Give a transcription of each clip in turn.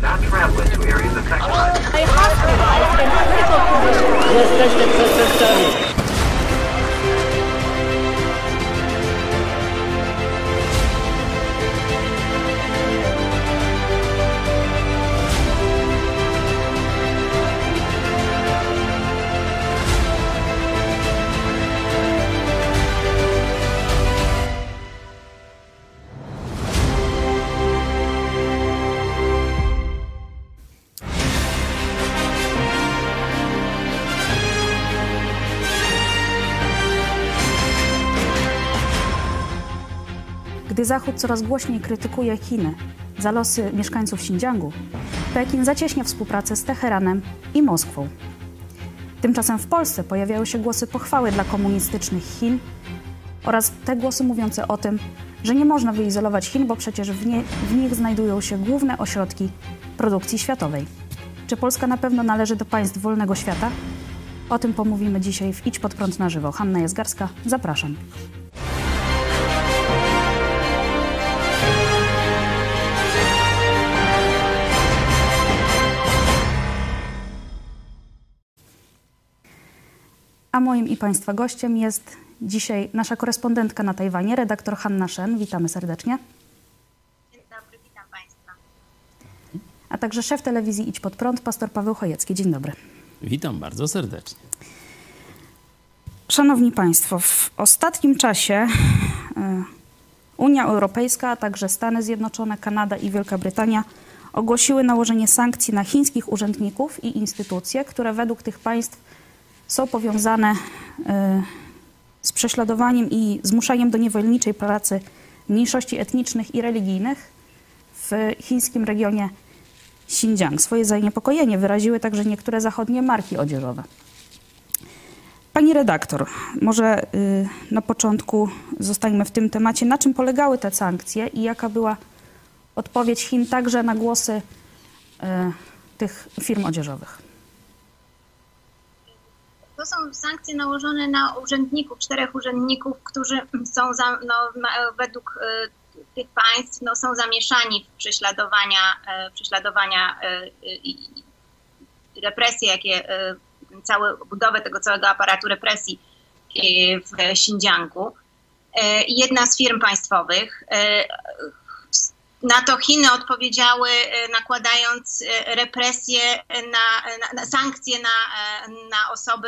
Jesteście przestępcami. Gdy Zachód coraz głośniej krytykuje Chiny za losy mieszkańców Xinjiangu, Pekin zacieśnia współpracę z Teheranem i Moskwą. Tymczasem w Polsce pojawiają się głosy pochwały dla komunistycznych Chin oraz te głosy mówiące o tym, że nie można wyizolować Chin, bo przecież w nich znajdują się główne ośrodki produkcji światowej. Czy Polska na pewno należy do państw wolnego świata? O tym pomówimy dzisiaj w Idź Pod Prąd na żywo. Hanna Jazgarska, zapraszam. A moim i Państwa gościem jest dzisiaj nasza korespondentka na Tajwanie, redaktor Hanna Shen. Witamy serdecznie. Dzień dobry, witam Państwa. A także szef telewizji Idź Pod Prąd, pastor Paweł Chojecki. Dzień dobry. Witam bardzo serdecznie. Szanowni Państwo, w ostatnim czasie Unia Europejska, a także Stany Zjednoczone, Kanada i Wielka Brytania ogłosiły nałożenie sankcji na chińskich urzędników i instytucje, które według tych państw są powiązane z prześladowaniem i zmuszaniem do niewolniczej pracy mniejszości etnicznych i religijnych w chińskim regionie Xinjiang. Swoje zaniepokojenie wyraziły także niektóre zachodnie marki odzieżowe. Pani redaktor, może na początku zostańmy w tym temacie. Na czym polegały te sankcje i jaka była odpowiedź Chin także na głosy tych firm odzieżowych? To są sankcje nałożone na urzędników, 4 urzędników, którzy są według tych państw są zamieszani w prześladowania i represje, jakie budowę tego całego aparatu represji w Xinjiangu. Jedna z firm państwowych. Na to Chiny odpowiedziały, nakładając represje, sankcje na osoby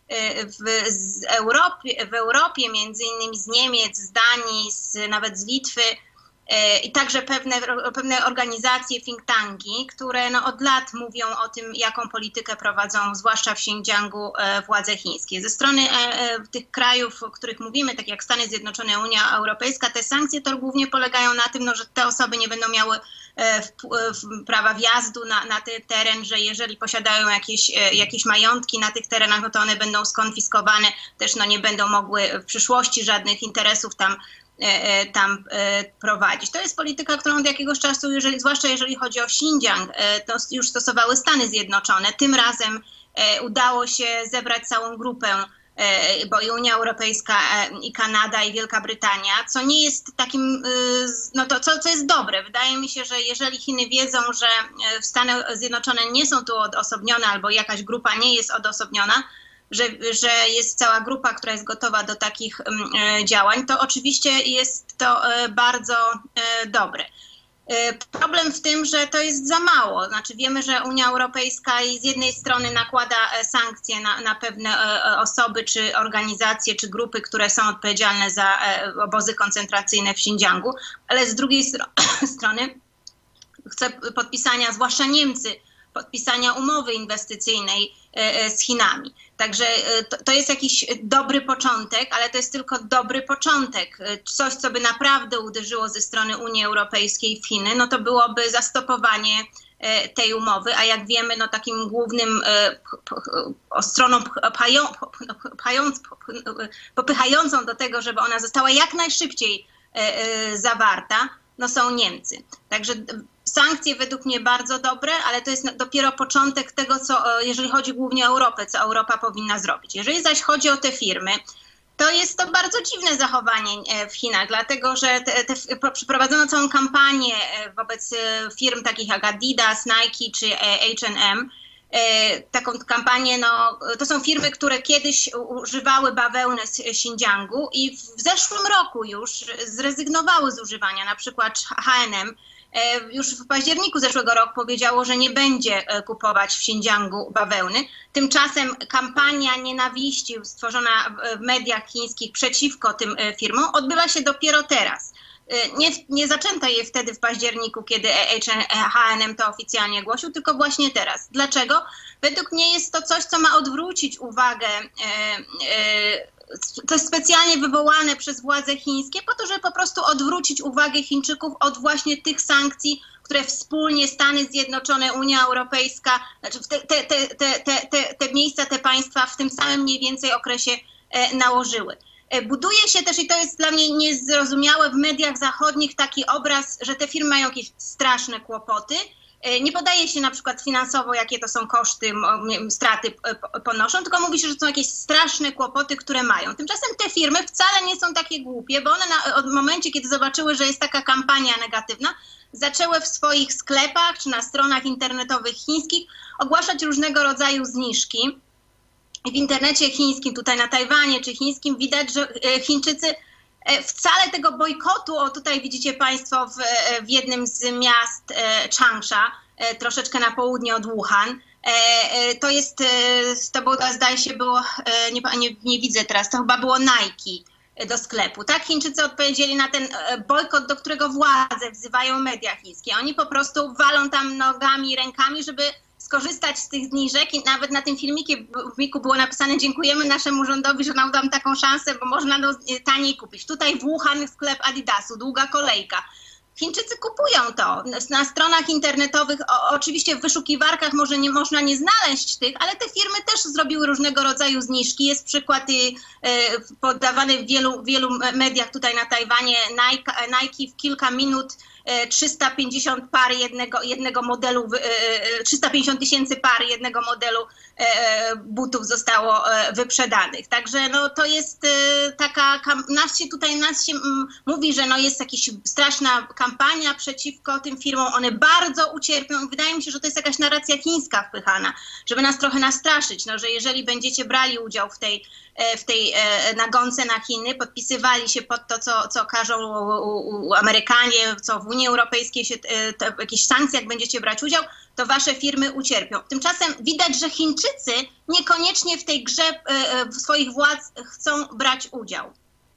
w Europie, między innymi z Niemiec, z Danii, nawet z Litwy i także pewne organizacje, think tanki, które od lat mówią o tym, jaką politykę prowadzą, zwłaszcza w Xinjiangu, władze chińskie. Ze strony tych krajów, o których mówimy, tak jak Stany Zjednoczone, Unia Europejska, te sankcje to głównie polegają na tym, że te osoby nie będą miały prawa wjazdu na ten teren, że jeżeli posiadają jakieś majątki na tych terenach, no to one będą skonfiskowane, też nie będą mogły w przyszłości żadnych interesów tam prowadzić. To jest polityka, którą od jakiegoś czasu, zwłaszcza jeżeli chodzi o Xinjiang, to już stosowały Stany Zjednoczone. Tym razem udało się zebrać całą grupę, bo i Unia Europejska, i Kanada, i Wielka Brytania, co nie jest takim, co jest dobre. Wydaje mi się, że jeżeli Chiny wiedzą, że Stany Zjednoczone nie są tu odosobnione, albo jakaś grupa nie jest odosobniona, że jest cała grupa, która jest gotowa do takich działań, to oczywiście jest to bardzo dobre. Problem w tym, że to jest za mało. Znaczy wiemy, że Unia Europejska z jednej strony nakłada sankcje na pewne osoby, czy organizacje, czy grupy, które są odpowiedzialne za obozy koncentracyjne w Xinjiangu, ale z drugiej strony chce podpisania, zwłaszcza Niemcy, podpisania umowy inwestycyjnej z Chinami. Także to jest jakiś dobry początek, ale to jest tylko dobry początek. Coś, co by naprawdę uderzyło ze strony Unii Europejskiej w Chiny, no to byłoby zastopowanie tej umowy, a jak wiemy, takim głównym stroną popychającą do tego, żeby ona została jak najszybciej zawarta, są Niemcy. Także sankcje według mnie bardzo dobre, ale to jest dopiero początek tego, jeżeli chodzi głównie o Europę, co Europa powinna zrobić. Jeżeli zaś chodzi o te firmy, to jest to bardzo dziwne zachowanie w Chinach, dlatego że przeprowadzono całą kampanię wobec firm takich jak Adidas, Nike czy H&M. Taką kampanię, to są firmy, które kiedyś używały bawełny z Xinjiangu i w zeszłym roku już zrezygnowały z używania, na przykład H&M. Już w październiku zeszłego roku powiedziało, że nie będzie kupować w Xinjiangu bawełny. Tymczasem kampania nienawiści stworzona w mediach chińskich przeciwko tym firmom odbywa się dopiero teraz. Nie zaczęto jej wtedy w październiku, kiedy H&M to oficjalnie głosił, tylko właśnie teraz. Dlaczego? Według mnie jest to coś, co ma odwrócić uwagę. To jest specjalnie wywołane przez władze chińskie po to, żeby po prostu odwrócić uwagę Chińczyków od właśnie tych sankcji, które wspólnie Stany Zjednoczone, Unia Europejska, znaczy te miejsca, te państwa w tym samym mniej więcej okresie nałożyły. Buduje się też, i to jest dla mnie niezrozumiałe, w mediach zachodnich taki obraz, że te firmy mają jakieś straszne kłopoty. Nie podaje się na przykład finansowo, jakie to są koszty, straty ponoszą, tylko mówi się, że są jakieś straszne kłopoty, które mają. Tymczasem te firmy wcale nie są takie głupie, bo one od momencie, kiedy zobaczyły, że jest taka kampania negatywna, zaczęły w swoich sklepach czy na stronach internetowych chińskich ogłaszać różnego rodzaju zniżki. W internecie chińskim, tutaj na Tajwanie czy chińskim, widać, że Chińczycy wcale tego bojkotu, tutaj widzicie Państwo w jednym z miast Changsha, troszeczkę na południe od Wuhan, to było, zdaje się, nie widzę teraz, to chyba było Nike do sklepu. Tak, Chińczycy odpowiedzieli na ten bojkot, do którego władze wzywają media chińskie. Oni po prostu walą tam nogami i rękami, żeby skorzystać z tych zniżek i nawet na tym filmiku było napisane: dziękujemy naszemu rządowi, że nam dał taką szansę, bo można taniej kupić. Tutaj w Wuhan sklep Adidasu, długa kolejka. Chińczycy kupują to. Na stronach internetowych, oczywiście w wyszukiwarkach może nie można nie znaleźć tych, ale te firmy też zrobiły różnego rodzaju zniżki. Jest przykład podawany w wielu mediach tutaj na Tajwanie. Nike w kilka minut 350 par jednego modelu, 350 000 par jednego modelu butów zostało wyprzedanych. Także to jest taka, nas się mówi, że jest jakaś straszna kampania przeciwko tym firmom, one bardzo ucierpią. Wydaje mi się, że to jest jakaś narracja chińska wpychana, żeby nas trochę nastraszyć, że jeżeli będziecie brali udział w tej nagonce na Chiny, podpisywali się pod to, co każą Amerykanie, co w Unii Europejskiej jakieś sankcje, jak będziecie brać udział, to wasze firmy ucierpią. Tymczasem widać, że Chińczycy niekoniecznie w tej grze swoich władz chcą brać udział.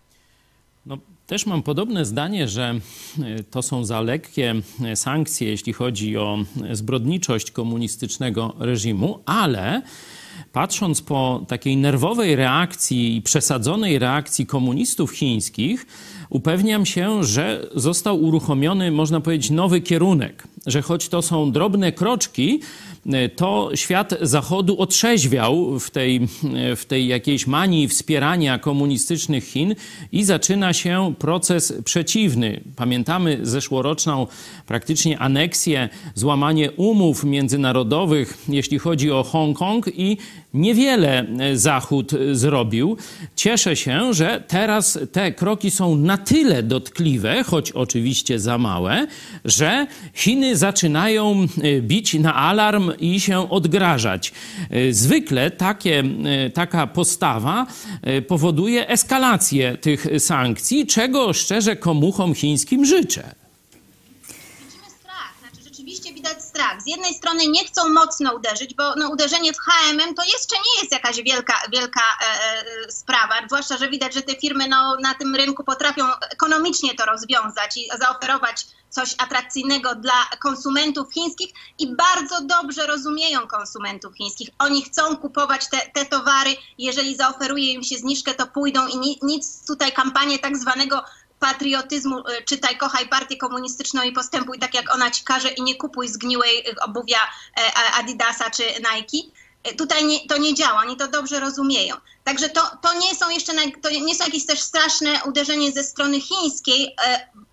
Też mam podobne zdanie, że to są za lekkie sankcje, jeśli chodzi o zbrodniczość komunistycznego reżimu, ale patrząc po takiej nerwowej reakcji i przesadzonej reakcji komunistów chińskich, upewniam się, że został uruchomiony, można powiedzieć, nowy kierunek, że choć to są drobne kroczki, to świat Zachodu otrzeźwiał w tej jakiejś manii wspierania komunistycznych Chin i zaczyna się proces przeciwny. Pamiętamy zeszłoroczną praktycznie aneksję, złamanie umów międzynarodowych, jeśli chodzi o Hongkong, i niewiele Zachód zrobił. Cieszę się, że teraz te kroki są na tyle dotkliwe, choć oczywiście za małe, że Chiny zaczynają bić na alarm i się odgrażać. Zwykle taka postawa powoduje eskalację tych sankcji, czego szczerze komuchom chińskim życzę. Rzeczywiście widać strach. Z jednej strony nie chcą mocno uderzyć, bo uderzenie w H&M to jeszcze nie jest jakaś wielka sprawa, zwłaszcza, że widać, że te firmy na tym rynku potrafią ekonomicznie to rozwiązać i zaoferować coś atrakcyjnego dla konsumentów chińskich i bardzo dobrze rozumieją konsumentów chińskich. Oni chcą kupować te towary, jeżeli zaoferuje im się zniżkę, to pójdą i nic tutaj kampanię tak zwanego patriotyzmu, czytaj, kochaj partię komunistyczną i postępuj tak, jak ona ci każe i nie kupuj zgniłej obuwia Adidasa czy Nike. Tutaj to nie działa, oni to dobrze rozumieją. Także to nie są jakieś też straszne uderzenie ze strony chińskiej.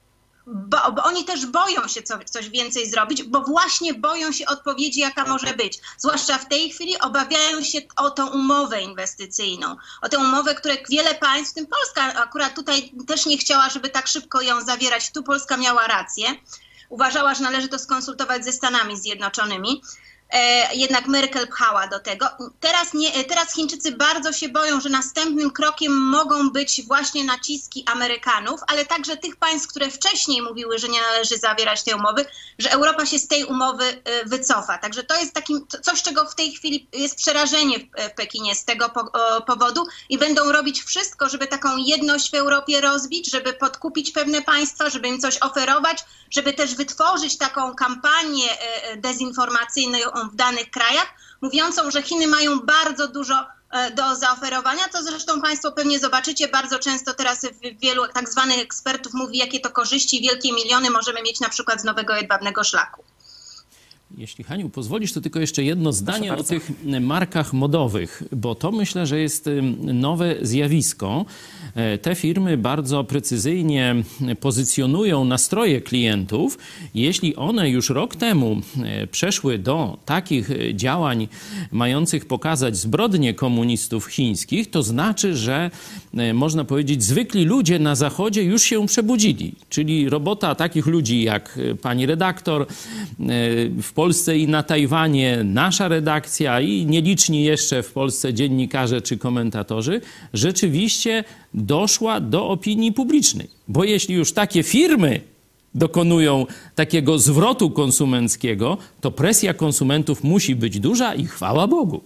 bo oni też boją się coś więcej zrobić, bo właśnie boją się odpowiedzi, jaka może być. Zwłaszcza w tej chwili obawiają się o tą umowę inwestycyjną, o tę umowę, którą wiele państw, w tym Polska akurat tutaj też nie chciała, żeby tak szybko ją zawierać. Tu Polska miała rację. Uważała, że należy to skonsultować ze Stanami Zjednoczonymi. Jednak Merkel pchała do tego. Teraz Chińczycy bardzo się boją, że następnym krokiem mogą być właśnie naciski Amerykanów, ale także tych państw, które wcześniej mówiły, że nie należy zawierać tej umowy, że Europa się z tej umowy wycofa. Także to jest coś, czego w tej chwili jest przerażenie w Pekinie z tego powodu i będą robić wszystko, żeby taką jedność w Europie rozbić, żeby podkupić pewne państwa, żeby im coś oferować, żeby też wytworzyć taką kampanię dezinformacyjną w danych krajach, mówiącą, że Chiny mają bardzo dużo do zaoferowania, co zresztą państwo pewnie zobaczycie bardzo często teraz wielu tak zwanych ekspertów mówi, jakie to korzyści, wielkie miliony możemy mieć na przykład z nowego jedwabnego szlaku. Jeśli Haniu pozwolisz, to tylko jeszcze jedno zdanie o tych markach modowych, bo to myślę, że jest nowe zjawisko. Te firmy bardzo precyzyjnie pozycjonują nastroje klientów. Jeśli one już rok temu przeszły do takich działań mających pokazać zbrodnie komunistów chińskich, to znaczy, że można powiedzieć, zwykli ludzie na Zachodzie już się przebudzili. Czyli robota takich ludzi jak pani redaktor w Polsce i na Tajwanie, nasza redakcja i nieliczni jeszcze w Polsce dziennikarze czy komentatorzy, rzeczywiście doszła do opinii publicznej. Bo jeśli już takie firmy dokonują takiego zwrotu konsumenckiego, to presja konsumentów musi być duża i chwała Bogu.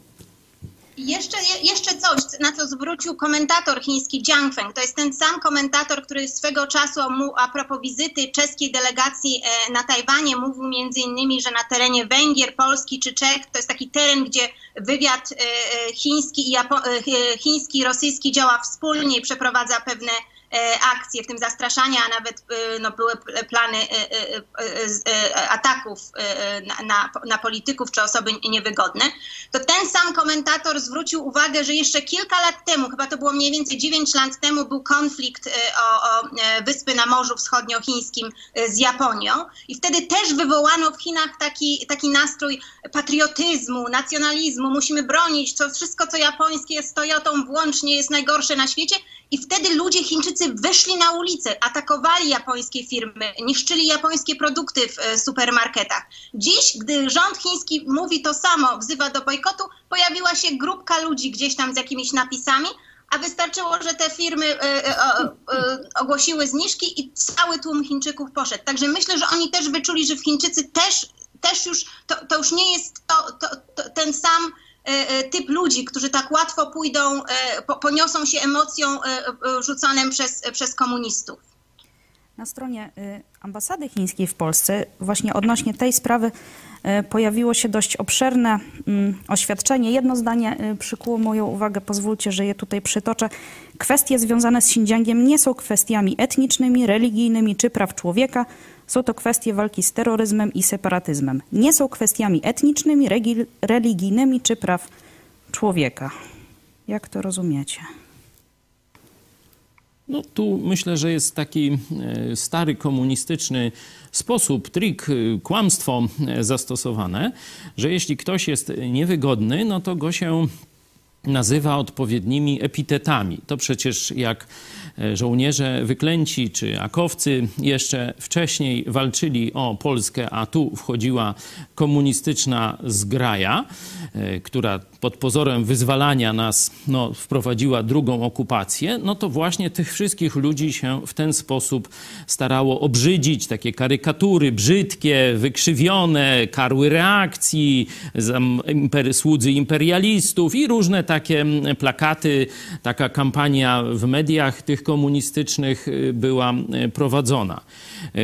Jeszcze coś, na co zwrócił komentator chiński Jiang Feng. To jest ten sam komentator, który swego czasu a propos wizyty czeskiej delegacji na Tajwanie mówił między innymi, że na terenie Węgier, Polski czy Czech to jest taki teren, gdzie wywiad chiński i rosyjski działa wspólnie i przeprowadza pewne akcje, w tym zastraszania, a nawet były plany ataków na polityków czy osoby niewygodne, to ten sam komentator zwrócił uwagę, że jeszcze kilka lat temu, chyba to było mniej więcej 9 lat temu, był konflikt o wyspy na Morzu Wschodniochińskim z Japonią i wtedy też wywołano w Chinach taki nastrój patriotyzmu, nacjonalizmu, musimy bronić, wszystko co japońskie z Toyotą włącznie jest najgorsze na świecie. I wtedy ludzie Chińczycy wyszli na ulicę, atakowali japońskie firmy, niszczyli japońskie produkty w supermarketach. Dziś, gdy rząd chiński mówi to samo, wzywa do bojkotu, pojawiła się grupka ludzi gdzieś tam z jakimiś napisami, a wystarczyło, że te firmy ogłosiły zniżki i cały tłum Chińczyków poszedł. Także myślę, że oni też wyczuli, że w Chińczycy też już, to już nie jest ten sam typ ludzi, którzy tak łatwo pójdą, poniosą się emocją rzucanym przez komunistów. Na stronie ambasady chińskiej w Polsce właśnie odnośnie tej sprawy pojawiło się dość obszerne oświadczenie. Jedno zdanie przykuło moją uwagę, pozwólcie, że je tutaj przytoczę. Kwestie związane z Xinjiangiem nie są kwestiami etnicznymi, religijnymi czy praw człowieka. Są to kwestie walki z terroryzmem i separatyzmem. Nie są kwestiami etnicznymi, religijnymi czy praw człowieka. Jak to rozumiecie? No tu myślę, że jest taki stary komunistyczny sposób, trik, kłamstwo zastosowane, że jeśli ktoś jest niewygodny, no to go się nazywa odpowiednimi epitetami. To przecież jak żołnierze wyklęci czy akowcy jeszcze wcześniej walczyli o Polskę, a tu wchodziła komunistyczna zgraja, która pod pozorem wyzwalania nas wprowadziła drugą okupację, no to właśnie tych wszystkich ludzi się w ten sposób starało obrzydzić. Takie karykatury brzydkie, wykrzywione, karły reakcji, słudzy imperialistów i różne takie plakaty. Taka kampania w mediach tych komunistycznych była prowadzona.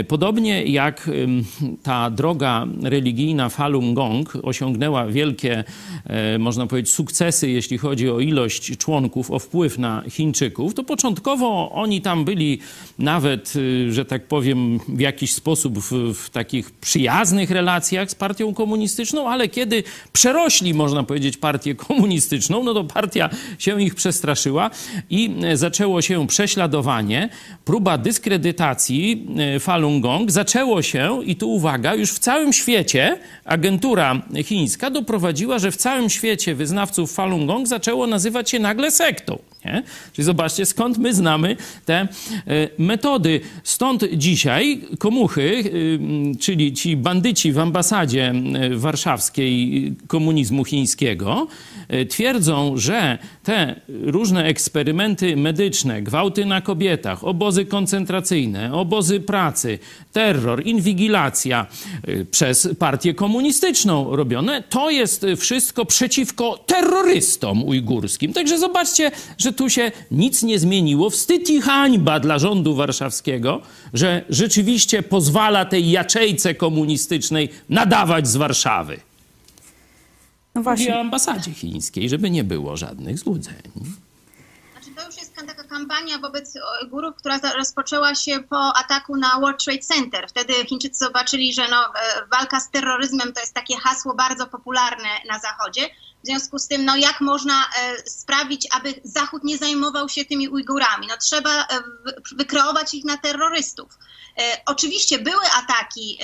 Podobnie jak ta droga religijna Falun Gong osiągnęła wielkie można powiedzieć, sukcesy, jeśli chodzi o ilość członków, o wpływ na Chińczyków, to początkowo oni tam byli nawet, że tak powiem, w jakiś sposób w takich przyjaznych relacjach z partią komunistyczną, ale kiedy przerośli, można powiedzieć, partię komunistyczną, no to partia się ich przestraszyła i zaczęło się prześladowanie, próba dyskredytacji Falun Gong. Zaczęło się, i tu uwaga, już w całym świecie agentura chińska doprowadziła, że w całym świecie wyznawców Falun Gong zaczęło nazywać się nagle sektą. Nie? Czyli zobaczcie, skąd my znamy te metody. Stąd dzisiaj komuchy, czyli ci bandyci w ambasadzie warszawskiej komunizmu chińskiego, twierdzą, że te różne eksperymenty medyczne, gwałty na kobietach, obozy koncentracyjne, obozy pracy, terror, inwigilacja przez partię komunistyczną robione, to jest wszystko przeciwko terrorystom ujgurskim. Także zobaczcie, że tu się nic nie zmieniło. Wstyd i hańba dla rządu warszawskiego, że rzeczywiście pozwala tej jaczejce komunistycznej nadawać z Warszawy. No właśnie. I o ambasadzie chińskiej, żeby nie było żadnych złudzeń. Znaczy, to już jest taka kampania wobec Ujgurów, która rozpoczęła się po ataku na World Trade Center. Wtedy Chińczycy zobaczyli, że walka z terroryzmem to jest takie hasło bardzo popularne na Zachodzie. W związku z tym, jak można sprawić, aby Zachód nie zajmował się tymi Ujgurami? Trzeba wykreować ich na terrorystów. Oczywiście były ataki,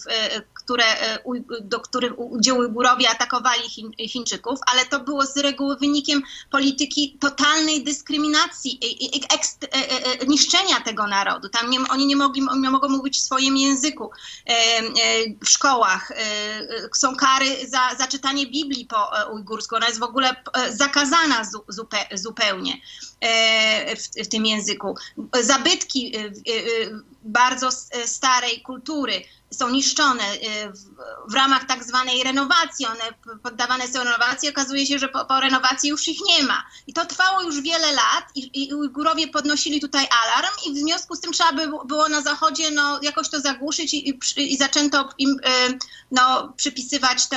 gdzie Ujgurowie atakowali Chińczyków, ale to było z reguły wynikiem polityki totalnej dyskryminacji i niszczenia tego narodu. Tam oni nie mogą mówić w swoim języku w szkołach. Są kary za czytanie Biblii po ujgursku. Ona jest w ogóle zakazana zupełnie w tym języku. Zabytki bardzo starej kultury są niszczone w ramach tak zwanej renowacji. One poddawane są renowacji. Okazuje się, że po renowacji już ich nie ma. I to trwało już wiele lat i Ujgurowie podnosili tutaj alarm i w związku z tym trzeba było na Zachodzie jakoś to zagłuszyć i zaczęto im przypisywać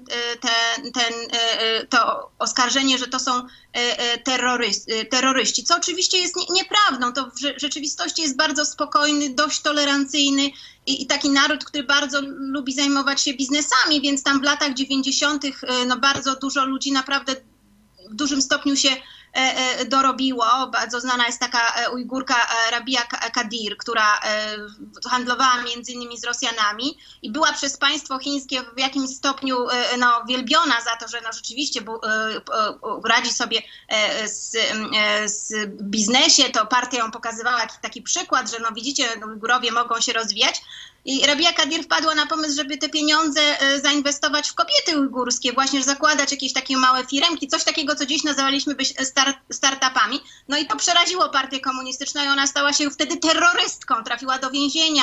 to oskarżenie, że to są terroryści, co oczywiście jest nieprawdą. To w rzeczywistości jest bardzo spokojny, dość tolerancyjny i taki naród, który bardzo lubi zajmować się biznesami, więc tam w latach 90. Bardzo dużo ludzi naprawdę w dużym stopniu się dorobiło. Bardzo znana jest taka Ujgurka Rabia Kadir, która handlowała między innymi z Rosjanami i była przez państwo chińskie w jakimś stopniu wielbiona za to, że rzeczywiście radzi sobie z biznesie. To partia ją pokazywała taki przykład, że widzicie, Ujgurowie mogą się rozwijać. I Rabia Kadir wpadła na pomysł, żeby te pieniądze zainwestować w kobiety ujgurskie, właśnie zakładać jakieś takie małe firemki, coś takiego, co dziś nazywaliśmy startupami. I to przeraziło partię komunistyczną i ona stała się wtedy terrorystką, trafiła do więzienia,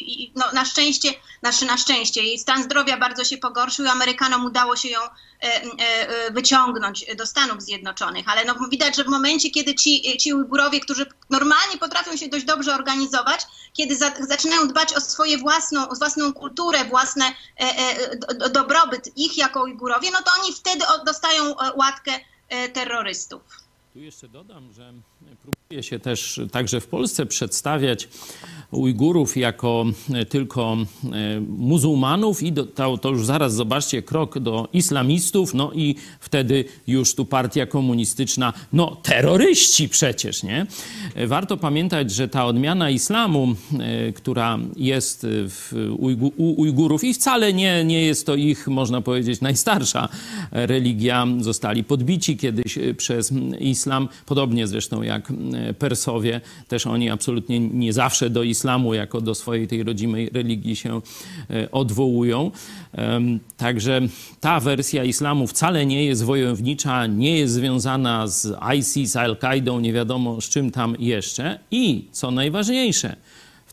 na szczęście jej stan zdrowia bardzo się pogorszył i Amerykanom udało się ją wyciągnąć do Stanów Zjednoczonych. Ale widać, że w momencie, kiedy ci Ujgurowie, którzy normalnie potrafią się dość dobrze organizować, kiedy zaczynają dbać o swoje własną kulturę, własny dobrobyt ich jako Ujgurowie, to oni wtedy dostają łatkę terrorystów. Tu jeszcze dodam, że próbuje się też także w Polsce przedstawiać Ujgurów jako tylko muzułmanów i to już zaraz zobaczcie krok do islamistów, i wtedy już tu partia komunistyczna, terroryści przecież, nie? Warto pamiętać, że ta odmiana islamu, która jest u Ujgurów i wcale nie jest to ich, można powiedzieć, najstarsza religia, zostali podbici kiedyś przez islam, podobnie zresztą jak Persowie, też oni absolutnie nie zawsze do islamu jako do swojej tej rodzimej religii się odwołują. Także ta wersja islamu wcale nie jest wojownicza, nie jest związana z ISIS, Al-Kaidą, nie wiadomo z czym tam jeszcze. I co najważniejsze,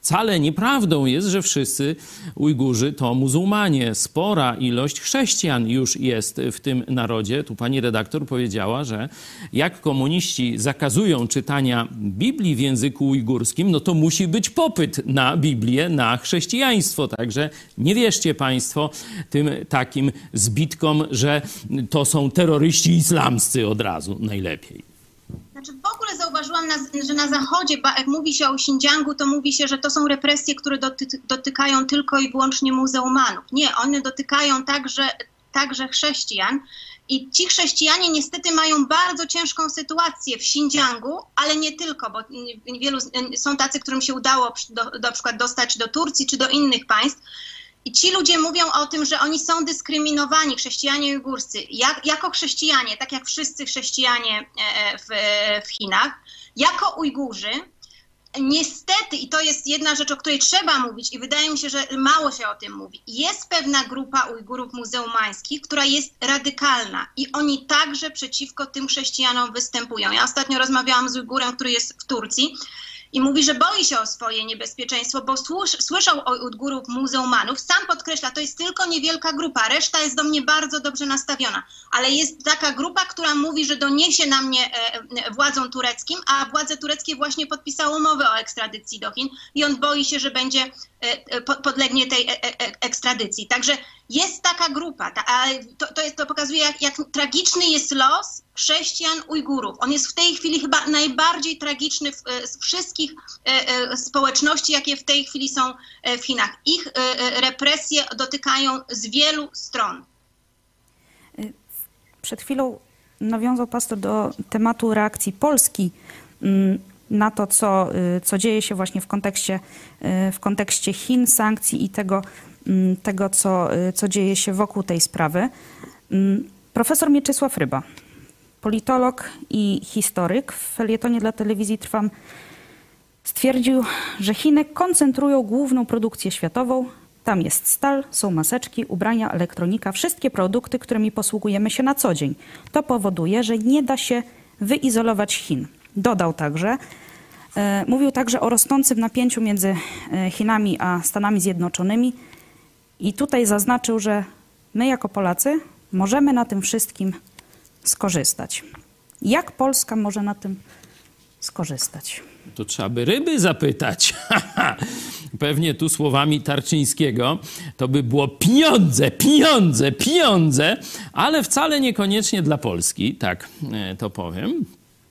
Wcale nieprawdą jest, że wszyscy Ujgurzy to muzułmanie. Spora ilość chrześcijan już jest w tym narodzie. Tu pani redaktor powiedziała, że jak komuniści zakazują czytania Biblii w języku ujgurskim, no to musi być popyt na Biblię, na chrześcijaństwo. Także nie wierzcie państwo tym takim zbitkom, że to są terroryści islamscy od razu najlepiej. Znaczy w ogóle zauważyłam, że na Zachodzie, jak mówi się o Xinjiangu, to mówi się, że to są represje, które dotykają tylko i wyłącznie muzułmanów. Nie, one dotykają także chrześcijan. I ci chrześcijanie niestety mają bardzo ciężką sytuację w Xinjiangu, ale nie tylko, bo są tacy, którym się udało na przykład dostać do Turcji czy do innych państw. I ci ludzie mówią o tym, że oni są dyskryminowani, chrześcijanie ujgurscy, jako chrześcijanie, tak jak wszyscy chrześcijanie w Chinach, jako Ujgurzy. Niestety, i to jest jedna rzecz, o której trzeba mówić i wydaje mi się, że mało się o tym mówi, jest pewna grupa Ujgurów muzułmańskich, która jest radykalna i oni także przeciwko tym chrześcijanom występują. Ja ostatnio rozmawiałam z Ujgurem, który jest w Turcji, i mówi, że boi się o swoje niebezpieczeństwo, bo słyszał o Ujgurów muzułmanów. Sam podkreśla, to jest tylko niewielka grupa, reszta jest do mnie bardzo dobrze nastawiona. Ale jest taka grupa, która mówi, że doniesie na mnie władzom tureckim, a władze tureckie właśnie podpisały umowę o ekstradycji do Chin i on boi się, że będzie podlegnie tej ekstradycji. Także jest taka grupa, ale to pokazuje, jak tragiczny jest los chrześcijan Ujgurów. On jest w tej chwili chyba najbardziej tragiczny z wszystkich społeczności, jakie w tej chwili są w Chinach. Ich represje dotykają z wielu stron. Przed chwilą nawiązał pastor do tematu reakcji Polski na to, co dzieje się właśnie w kontekście Chin, sankcji i tego co dzieje się wokół tej sprawy. Profesor Mieczysław Ryba, politolog i historyk, w felietonie dla telewizji Trwam stwierdził, że Chiny koncentrują główną produkcję światową. Tam jest stal, są maseczki, ubrania, elektronika, wszystkie produkty, którymi posługujemy się na co dzień. To powoduje, że nie da się wyizolować Chin. Dodał także, mówił także o rosnącym napięciu między Chinami a Stanami Zjednoczonymi i tutaj zaznaczył, że my jako Polacy możemy na tym wszystkim skorzystać. Jak Polska może na tym skorzystać? To trzeba by Ryby zapytać. Pewnie tu słowami Tarczyńskiego to by było pieniądze, pieniądze, pieniądze, ale wcale niekoniecznie dla Polski, tak to powiem.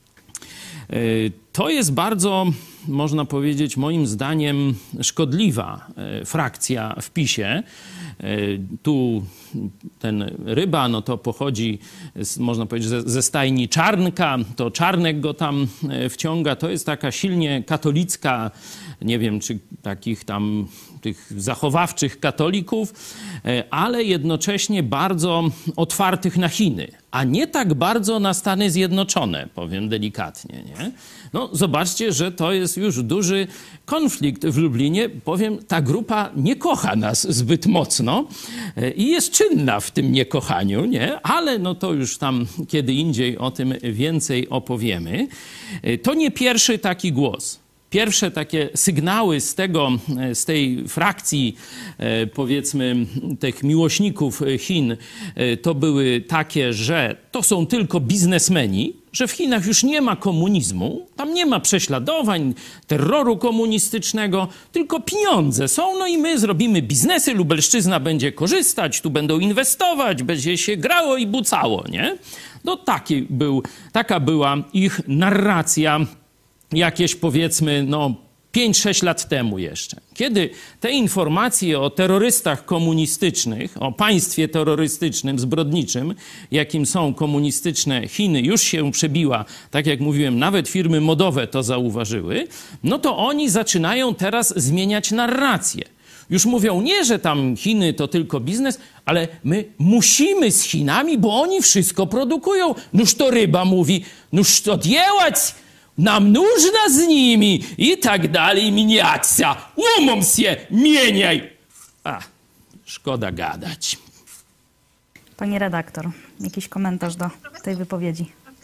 To jest bardzo, można powiedzieć, moim zdaniem szkodliwa frakcja w PiS-ie. Tu ten Ryba, no to pochodzi, można powiedzieć, ze stajni Czarnka, to Czarnek go tam wciąga. To jest taka silnie katolicka, nie wiem, czy takich tam tych zachowawczych katolików, ale jednocześnie bardzo otwartych na Chiny, a nie tak bardzo na Stany Zjednoczone, powiem delikatnie, nie? No zobaczcie, że to jest już duży konflikt w Lublinie, powiem, ta grupa nie kocha nas zbyt mocno i jest czynna w tym niekochaniu, nie? Ale no to już tam kiedy indziej o tym więcej opowiemy. To nie pierwszy taki głos. Pierwsze takie sygnały z tej frakcji, powiedzmy, tych miłośników Chin, to były takie, że to są tylko biznesmeni, że w Chinach już nie ma komunizmu, tam nie ma prześladowań, terroru komunistycznego, tylko pieniądze są, no i my zrobimy biznesy, Lubelszczyzna będzie korzystać, tu będą inwestować, będzie się grało i bucało, nie? No taka była ich narracja jakieś, powiedzmy, no 5-6 lat temu jeszcze. Kiedy te informacje o terrorystach komunistycznych, o państwie terrorystycznym, zbrodniczym, jakim są komunistyczne Chiny, już się przebiła, tak jak mówiłem, nawet firmy modowe to zauważyły, no to oni zaczynają teraz zmieniać narrację. Już mówią nie, że tam Chiny to tylko biznes, ale my musimy z Chinami, bo oni wszystko produkują. Noż to Ryba mówi, noż to odjęłać nam нужно z nimi i tak dalej, miniacja. Umom się, mieniaj. Szkoda gadać. Pani redaktor, jakiś komentarz do tej wypowiedzi?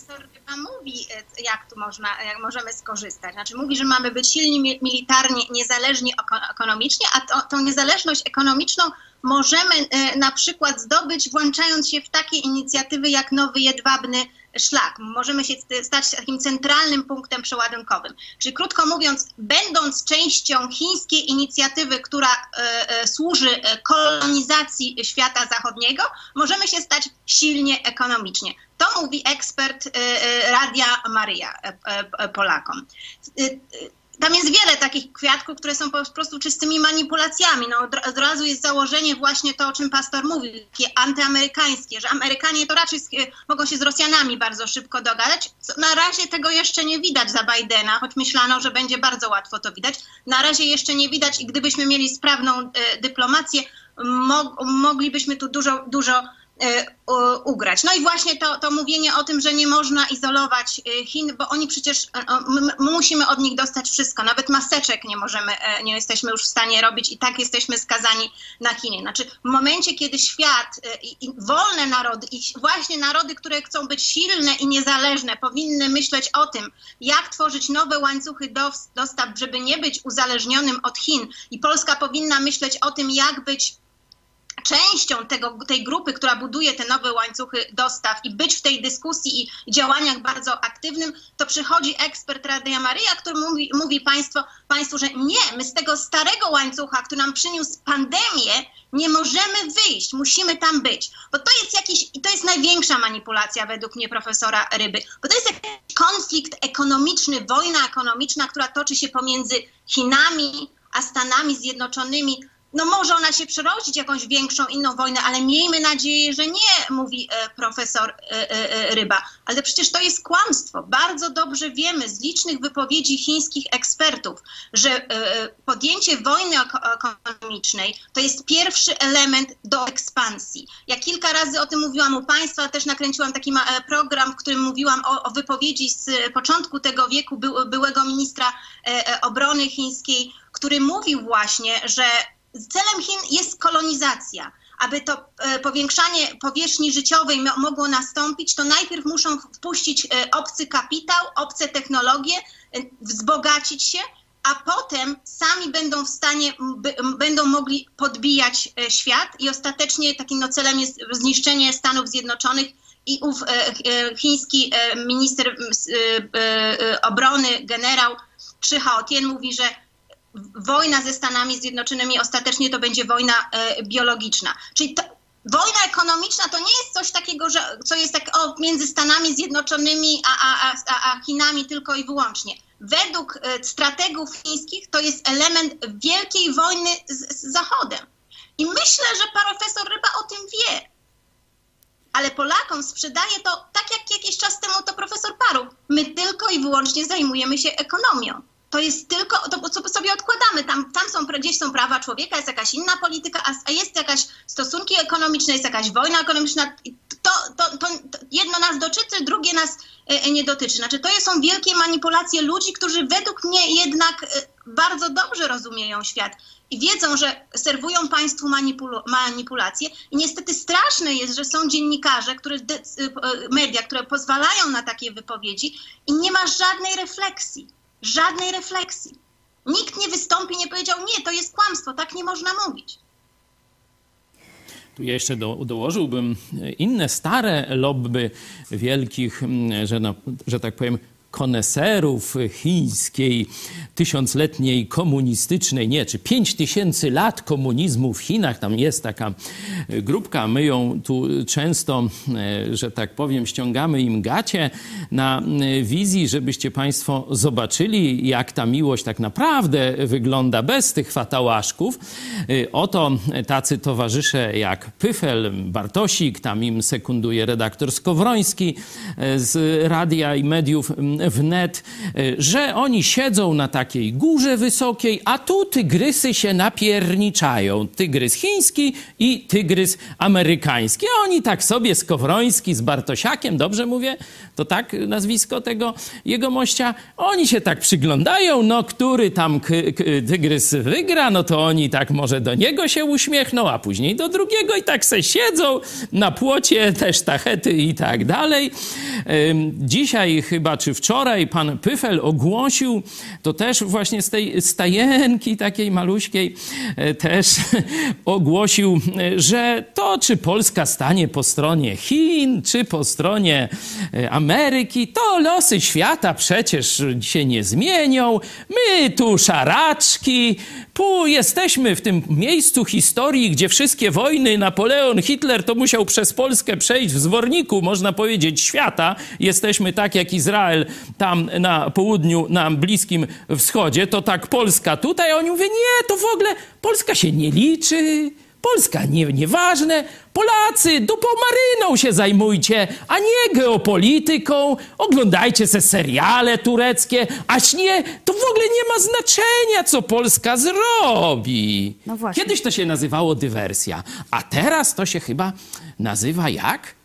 Ryba mówi, jak możemy skorzystać. Znaczy mówi, że mamy być silni militarnie, niezależni ekonomicznie, a tą niezależność ekonomiczną możemy na przykład zdobyć, włączając się w takie inicjatywy jak Nowy Jedwabny Szlak. Możemy się stać takim centralnym punktem przeładunkowym. Czyli krótko mówiąc, będąc częścią chińskiej inicjatywy, która służy kolonizacji świata zachodniego, możemy się stać silnie ekonomicznie. To mówi ekspert Radia Maryja Polakom. Tam jest wiele takich kwiatków, które są po prostu czystymi manipulacjami. No, od razu jest założenie właśnie to, o czym pastor mówił, takie antyamerykańskie, że Amerykanie to raczej mogą się z Rosjanami bardzo szybko dogadać. Na razie tego jeszcze nie widać za Bidena, choć myślano, że będzie bardzo łatwo to widać. Na razie jeszcze nie widać i gdybyśmy mieli sprawną dyplomację, moglibyśmy tu dużo ugrać. No i właśnie to mówienie o tym, że nie można izolować Chin, bo oni przecież, my musimy od nich dostać wszystko, nawet maseczek nie jesteśmy już w stanie robić i tak jesteśmy skazani na Chiny. Znaczy w momencie, kiedy świat i wolne narody i właśnie narody, które chcą być silne i niezależne, powinny myśleć o tym, jak tworzyć nowe łańcuchy dostaw, żeby nie być uzależnionym od Chin, i Polska powinna myśleć o tym, jak być częścią tej grupy, która buduje te nowe łańcuchy dostaw i być w tej dyskusji i działaniach bardzo aktywnym, to przychodzi ekspert Radia Maryja, który mówi państwu, że nie, my z tego starego łańcucha, który nam przyniósł pandemię, nie możemy wyjść, musimy tam być. Bo to jest to jest największa manipulacja według mnie profesora Ryby, bo to jest jakiś konflikt ekonomiczny, wojna ekonomiczna, która toczy się pomiędzy Chinami a Stanami Zjednoczonymi. No może ona się przerodzić jakąś większą, inną wojnę, ale miejmy nadzieję, że nie, mówi profesor Ryba. Ale przecież to jest kłamstwo. Bardzo dobrze wiemy z licznych wypowiedzi chińskich ekspertów, że podjęcie wojny ekonomicznej to jest pierwszy element do ekspansji. Ja kilka razy o tym mówiłam u Państwa, też nakręciłam taki program, w którym mówiłam o wypowiedzi z początku tego wieku byłego ministra obrony chińskiej, który mówił właśnie, że celem Chin jest kolonizacja. Aby to powiększanie powierzchni życiowej mogło nastąpić, to najpierw muszą wpuścić obcy kapitał, obce technologie, wzbogacić się, a potem sami będą w stanie, będą mogli podbijać świat i ostatecznie takim celem jest zniszczenie Stanów Zjednoczonych. I ów chiński minister obrony, generał Przy Haotien mówi, że wojna ze Stanami Zjednoczonymi ostatecznie to będzie wojna biologiczna. Czyli wojna ekonomiczna to nie jest coś takiego, co jest tak między Stanami Zjednoczonymi a Chinami tylko i wyłącznie. Według strategów chińskich to jest element wielkiej wojny z Zachodem. I myślę, że profesor Ryba o tym wie. Ale Polakom sprzedaje to tak jak jakiś czas temu to profesor Paruch. My tylko i wyłącznie zajmujemy się ekonomią. To jest tylko to, co sobie odkładamy. Tam gdzieś są prawa człowieka, jest jakaś inna polityka, a jest jakaś stosunki ekonomiczne, jest jakaś wojna ekonomiczna. To jedno nas dotyczy, drugie nas nie dotyczy. Znaczy to są wielkie manipulacje ludzi, którzy według mnie jednak bardzo dobrze rozumieją świat i wiedzą, że serwują państwu manipulacje. I niestety straszne jest, że są dziennikarze, media, które pozwalają na takie wypowiedzi i nie ma żadnej refleksji. Żadnej refleksji. Nikt nie wystąpi, nie powiedział, nie, to jest kłamstwo, tak nie można mówić. Tu jeszcze dołożyłbym inne stare lobby wielkich, że tak powiem, koneserów chińskiej, tysiącletniej komunistycznej, czy 5000 lat komunizmu w Chinach. Tam jest taka grupka, my ją tu często, że tak powiem, ściągamy im gacie na wizji, żebyście Państwo zobaczyli, jak ta miłość tak naprawdę wygląda bez tych fatałaszków. Oto tacy towarzysze jak Pyfel, Bartosik, tam im sekunduje redaktor Skowroński z radia i mediów wnet, że oni siedzą na takiej górze wysokiej, a tu tygrysy się napierniczają. Tygrys chiński i tygrys amerykański. A oni tak sobie, Skowroński z Bartosiakiem, dobrze mówię? To tak nazwisko tego jegomościa? Oni się tak przyglądają, no który tam tygrys wygra, no to oni tak może do niego się uśmiechną, a później do drugiego i tak se siedzą na płocie, te sztachety i tak dalej. Dzisiaj chyba, czy wczoraj pan Pyfel ogłosił, to też właśnie z tej stajenki takiej maluśkiej też ogłosił, że to czy Polska stanie po stronie Chin, czy po stronie Ameryki, to losy świata przecież się nie zmienią. My tu szaraczki, jesteśmy w tym miejscu historii, gdzie wszystkie wojny, Napoleon, Hitler to musiał przez Polskę przejść w zworniku, można powiedzieć, świata. Jesteśmy tak jak Izrael tam na południu, na Bliskim Wschodzie, to tak Polska tutaj. A oni mówią, nie, to w ogóle Polska się nie liczy. Polska nieważne. Polacy, dupą maryną się zajmujcie, a nie geopolityką. Oglądajcie se seriale tureckie, aż nie, to w ogóle nie ma znaczenia, co Polska zrobi. No właśnie. Kiedyś to się nazywało dywersja, a teraz to się chyba nazywa jak?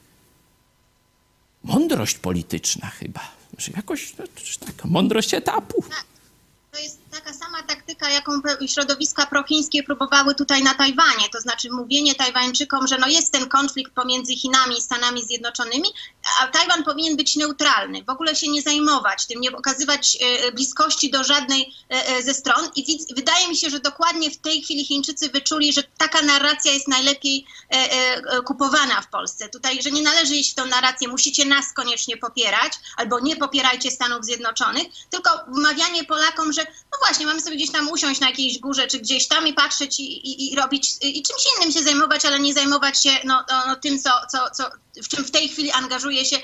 Mądrość polityczna chyba. Że jakoś taka mądrość etapu. To jest taka sama taktyka, jaką środowiska prochińskie próbowały tutaj na Tajwanie. To znaczy mówienie Tajwańczykom, że no jest ten konflikt pomiędzy Chinami i Stanami Zjednoczonymi, a Tajwan powinien być neutralny, w ogóle się nie zajmować tym, nie okazywać bliskości do żadnej ze stron. I wydaje mi się, że dokładnie w tej chwili Chińczycy wyczuli, że taka narracja jest najlepiej kupowana w Polsce. Tutaj, że nie należy iść w tą narrację, musicie nas koniecznie popierać, albo nie popierajcie Stanów Zjednoczonych, tylko wmawianie Polakom, że no właśnie, mamy sobie gdzieś tam usiąść na jakiejś górze, czy gdzieś tam i patrzeć i robić, i czymś innym się zajmować, ale nie zajmować się tym, w czym w tej chwili angażuje się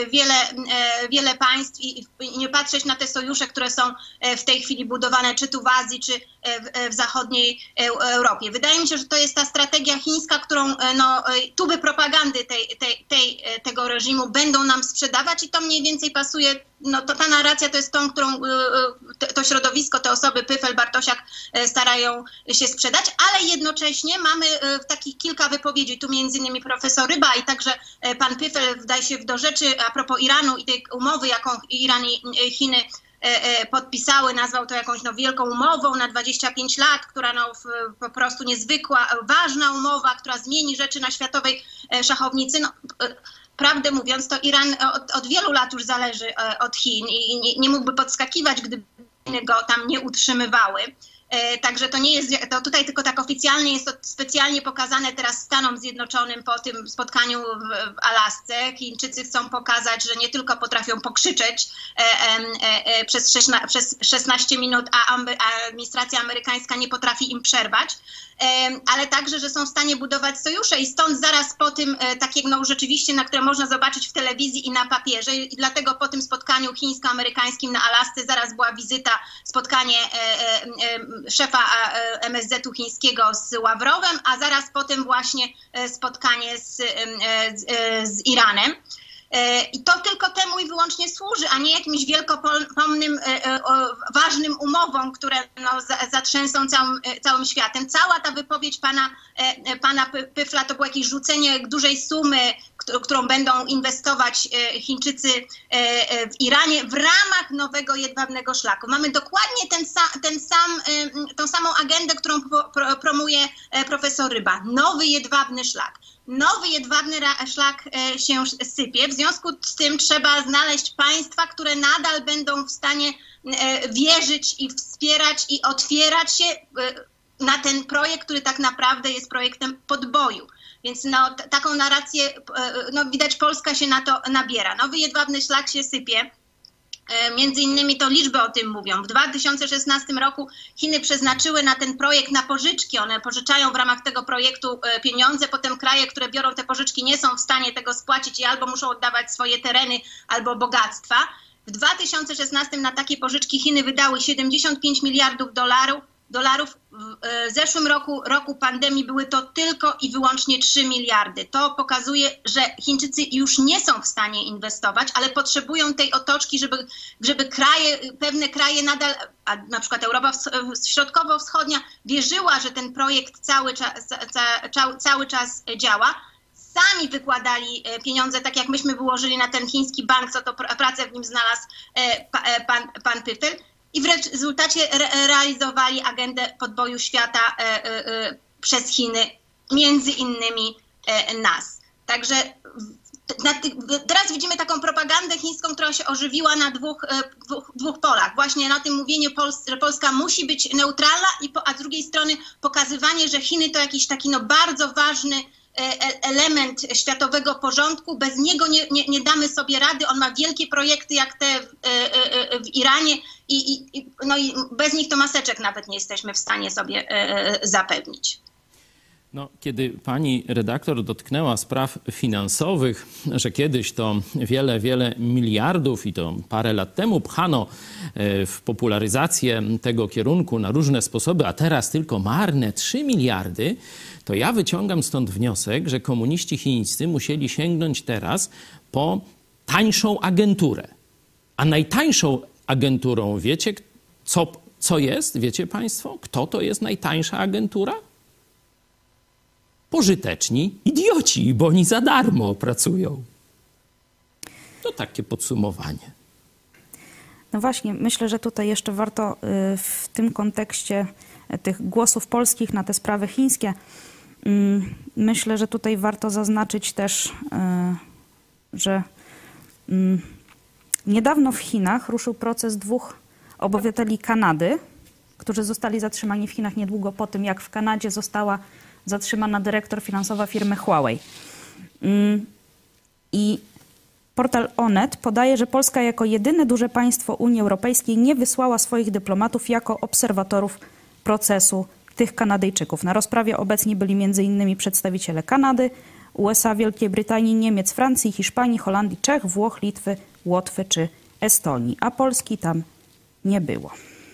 wiele państw i nie patrzeć na te sojusze, które są w tej chwili budowane, czy tu w Azji, czy w zachodniej Europie. Wydaje mi się, że to jest ta strategia chińska, którą tuby propagandy tego reżimu będą nam sprzedawać i to mniej więcej pasuje. No to ta narracja to jest tą, którą to środowisko, te osoby, Pyfel, Bartosiak starają się sprzedać, ale jednocześnie mamy takich kilka wypowiedzi, tu między innymi profesor Ryba i także pan Pyfel wdaje się do rzeczy a propos Iranu i tej umowy, jaką Iran i Chiny podpisały, nazwał to jakąś wielką umową na 25 lat, która po prostu niezwykła, ważna umowa, która zmieni rzeczy na światowej szachownicy. Prawdę mówiąc, to Iran od wielu lat już zależy od Chin i nie mógłby podskakiwać, gdyby go tam nie utrzymywały. Także to nie jest, to tutaj tylko tak oficjalnie jest to specjalnie pokazane teraz Stanom Zjednoczonym po tym spotkaniu w Alasce. Chińczycy chcą pokazać, że nie tylko potrafią pokrzyczeć przez 16 minut, a administracja amerykańska nie potrafi im przerwać, ale także, że są w stanie budować sojusze i stąd zaraz po tym, tak jak rzeczywiście, na które można zobaczyć w telewizji i na papierze, i dlatego po tym spotkaniu chińsko-amerykańskim na Alasce zaraz była wizyta, spotkanie szefa MSZ-u chińskiego z Ławrowem, a zaraz potem właśnie spotkanie z Iranem. I to tylko temu i wyłącznie służy, a nie jakimś wielkopomnym, ważnym umowom, które zatrzęsą całym światem. Cała ta wypowiedź pana Pyfla to było jakieś rzucenie dużej sumy, którą będą inwestować Chińczycy w Iranie w ramach nowego jedwabnego szlaku. Mamy dokładnie tą samą agendę, którą promuje profesor Ryba. Nowy jedwabny szlak. Nowy jedwabny szlak się sypie. W związku z tym trzeba znaleźć państwa, które nadal będą w stanie wierzyć i wspierać i otwierać się na ten projekt, który tak naprawdę jest projektem podboju. Więc taką narrację, widać, Polska się na to nabiera. Nowy jedwabny szlak się sypie. Między innymi to liczby o tym mówią. W 2016 roku Chiny przeznaczyły na ten projekt na pożyczki. One pożyczają w ramach tego projektu pieniądze. Potem kraje, które biorą te pożyczki, nie są w stanie tego spłacić i albo muszą oddawać swoje tereny, albo bogactwa. W 2016 na takie pożyczki Chiny wydały 75 miliardów dolarów. dolarów. W zeszłym roku pandemii były to tylko i wyłącznie 3 miliardy. To pokazuje, że Chińczycy już nie są w stanie inwestować, ale potrzebują tej otoczki, żeby pewne kraje nadal, a na przykład Europa Środkowo-Wschodnia wierzyła, że ten projekt cały czas działa. Sami wykładali pieniądze, tak jak myśmy wyłożyli na ten chiński bank, co to pracę w nim znalazł pan Pytel. I w rezultacie realizowali agendę podboju świata przez Chiny, między innymi nas. Także teraz widzimy taką propagandę chińską, która się ożywiła na dwóch polach. Właśnie na tym mówieniu, że Polska musi być neutralna, a z drugiej strony pokazywanie, że Chiny to jakiś taki bardzo ważny element światowego porządku. Bez niego nie damy sobie rady. On ma wielkie projekty jak te w Iranie i bez nich to maseczek nawet nie jesteśmy w stanie sobie zapewnić. No, kiedy pani redaktor dotknęła spraw finansowych, że kiedyś to wiele miliardów i to parę lat temu pchano w popularyzację tego kierunku na różne sposoby, a teraz tylko marne 3 miliardy, to ja wyciągam stąd wniosek, że komuniści chińscy musieli sięgnąć teraz po tańszą agenturę. A najtańszą agenturą, wiecie co jest? Wiecie państwo? Kto to jest najtańsza agentura? Pożyteczni idioci, bo oni za darmo pracują. To takie podsumowanie. No właśnie, myślę, że tutaj jeszcze warto w tym kontekście tych głosów polskich na te sprawy chińskie, myślę, że tutaj warto zaznaczyć też, że niedawno w Chinach ruszył proces 2 obywateli Kanady, którzy zostali zatrzymani w Chinach niedługo po tym, jak w Kanadzie została zatrzymana dyrektor finansowa firmy Huawei. I portal Onet podaje, że Polska jako jedyne duże państwo Unii Europejskiej nie wysłała swoich dyplomatów jako obserwatorów procesu tych Kanadyjczyków. Na rozprawie obecni byli m.in. przedstawiciele Kanady, USA, Wielkiej Brytanii, Niemiec, Francji, Hiszpanii, Holandii, Czech, Włoch, Litwy, Łotwy czy Estonii, a Polski tam nie było.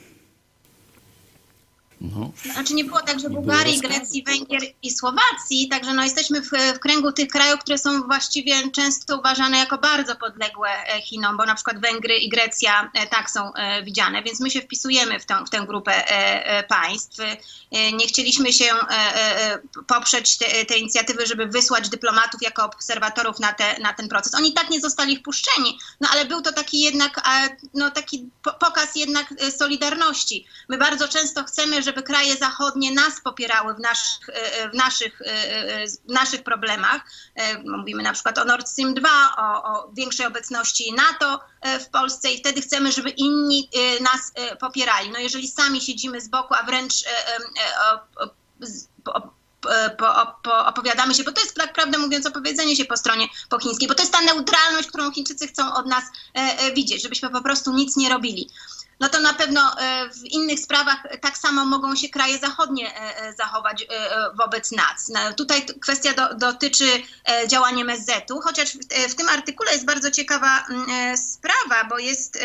No, znaczy nie było także Bułgarii, Grecji, Węgier i Słowacji, także jesteśmy w kręgu tych krajów, które są właściwie często uważane jako bardzo podległe Chinom, bo na przykład Węgry i Grecja tak są widziane, więc my się wpisujemy w tę grupę państw. Nie chcieliśmy się poprzeć tej inicjatywy, żeby wysłać dyplomatów jako obserwatorów na ten proces. Oni tak nie zostali wpuszczeni, ale był to taki jednak taki pokaz jednak solidarności. My bardzo często chcemy, żeby kraje zachodnie nas popierały w naszych problemach. Mówimy na przykład o Nord Stream 2, o większej obecności NATO w Polsce i wtedy chcemy, żeby inni nas popierali. Jeżeli sami siedzimy z boku, a wręcz opowiadamy się, bo to jest tak prawdę mówiąc opowiedzenie się po chińskiej, bo to jest ta neutralność, którą Chińczycy chcą od nas widzieć, żebyśmy po prostu nic nie robili. No to na pewno w innych sprawach tak samo mogą się kraje zachodnie zachować wobec nas. Tutaj kwestia dotyczy działania MSZ-u, chociaż w tym artykule jest bardzo ciekawa sprawa, bo jest...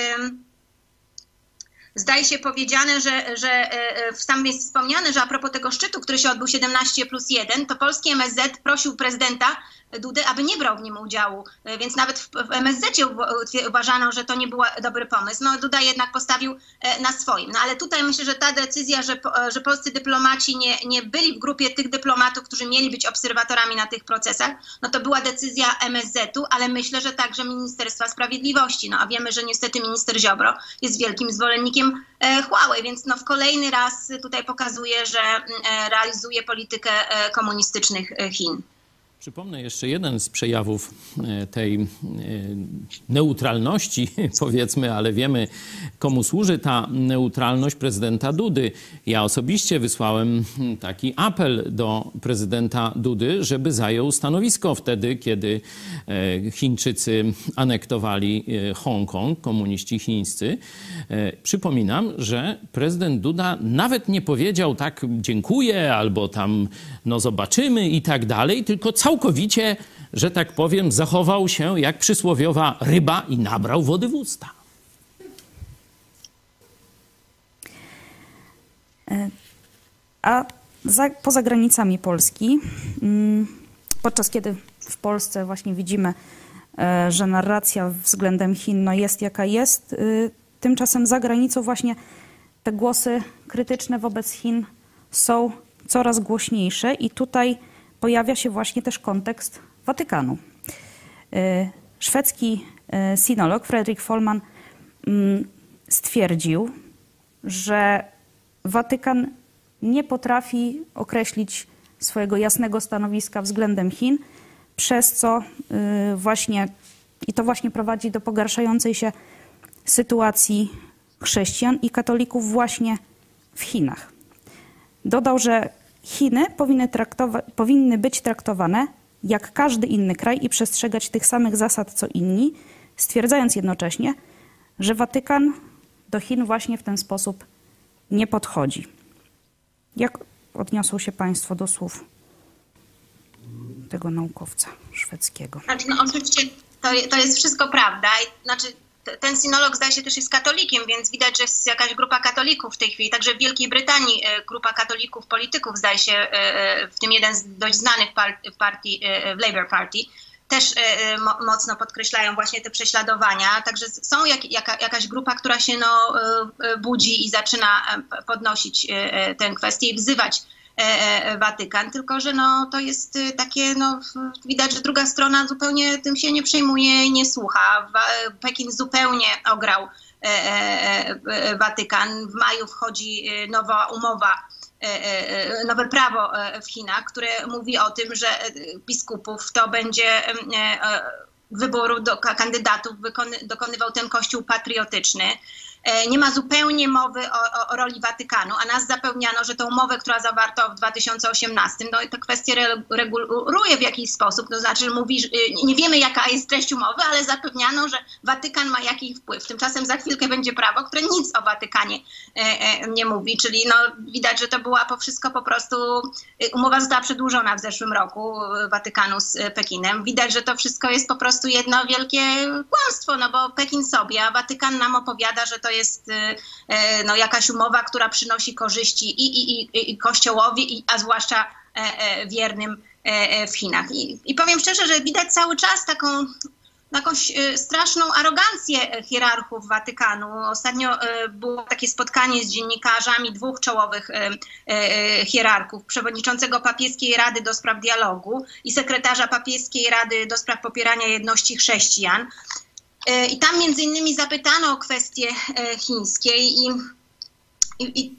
Zdaje się powiedziane, że tam jest wspomniane, że a propos tego szczytu, który się odbył 17+1, to polski MSZ prosił prezydenta Dudy, aby nie brał w nim udziału, więc nawet w MSZ-cie uważano, że to nie był dobry pomysł. Duda jednak postawił na swoim. Ale tutaj myślę, że ta decyzja, że polscy dyplomaci nie byli w grupie tych dyplomatów, którzy mieli być obserwatorami na tych procesach, to była decyzja MSZ-u, ale myślę, że także Ministerstwa Sprawiedliwości. A wiemy, że niestety minister Ziobro jest wielkim zwolennikiem Huawei, więc w kolejny raz tutaj pokazuje, że realizuje politykę komunistycznych Chin. Przypomnę jeszcze jeden z przejawów tej neutralności, powiedzmy, ale wiemy, komu służy ta neutralność prezydenta Dudy. Ja osobiście wysłałem taki apel do prezydenta Dudy, żeby zajął stanowisko wtedy, kiedy Chińczycy anektowali Hongkong, komuniści chińscy. Przypominam, że prezydent Duda nawet nie powiedział tak dziękuję albo tam zobaczymy i tak dalej, tylko całkowicie, że tak powiem, zachował się jak przysłowiowa ryba i nabrał wody w usta. A poza granicami Polski, podczas kiedy w Polsce właśnie widzimy, że narracja względem Chin no jest jaka jest, tymczasem za granicą właśnie te głosy krytyczne wobec Chin są coraz głośniejsze i tutaj pojawia się właśnie też kontekst Watykanu. Szwedzki sinolog Fredrik Follman stwierdził, że Watykan nie potrafi określić swojego jasnego stanowiska względem Chin, przez co właśnie prowadzi do pogarszającej się sytuacji chrześcijan i katolików właśnie w Chinach. Dodał, że Chiny powinny być traktowane jak każdy inny kraj i przestrzegać tych samych zasad co inni, stwierdzając jednocześnie, że Watykan do Chin właśnie w ten sposób nie podchodzi. Jak odniosą się Państwo do słów tego naukowca szwedzkiego? Znaczy, no oczywiście to jest wszystko prawda. Znaczy, ten sinolog zdaje się też jest katolikiem, więc widać, że jest jakaś grupa katolików w tej chwili. Także w Wielkiej Brytanii grupa katolików, polityków, zdaje się, w tym jeden z dość znanych w partii, w Labour Party, też mocno podkreślają właśnie te prześladowania. Także są jakaś grupa, która się budzi i zaczyna podnosić tę kwestię i wzywać Watykan, tylko że to jest takie, widać, że druga strona zupełnie tym się nie przejmuje i nie słucha. Pekin zupełnie ograł Watykan. W maju wchodzi nowa umowa, nowe prawo w Chinach, które mówi o tym, że biskupów to będzie wyboru do kandydatów dokonywał ten kościół patriotyczny. Nie ma zupełnie mowy o roli Watykanu, a nas zapewniano, że tą umowę, która zawarto w 2018, tę kwestię reguluje w jakiś sposób, to znaczy mówi, że nie wiemy jaka jest treść umowy, ale zapewniano, że Watykan ma jakiś wpływ. Tymczasem za chwilkę będzie prawo, które nic o Watykanie nie mówi, czyli widać, że to była wszystko po prostu, umowa została przedłużona w zeszłym roku Watykanu z Pekinem. Widać, że to wszystko jest po prostu jedno wielkie kłamstwo, bo Pekin sobie, a Watykan nam opowiada, że to jest jakaś umowa, która przynosi korzyści i Kościołowi, a zwłaszcza wiernym w Chinach. I powiem szczerze, że widać cały czas jakąś straszną arogancję hierarchów Watykanu. Ostatnio było takie spotkanie z dziennikarzami dwóch czołowych hierarchów, przewodniczącego Papieskiej Rady do Spraw Dialogu i sekretarza Papieskiej Rady do Spraw Popierania Jedności Chrześcijan. I tam między innymi zapytano o kwestie chińskie i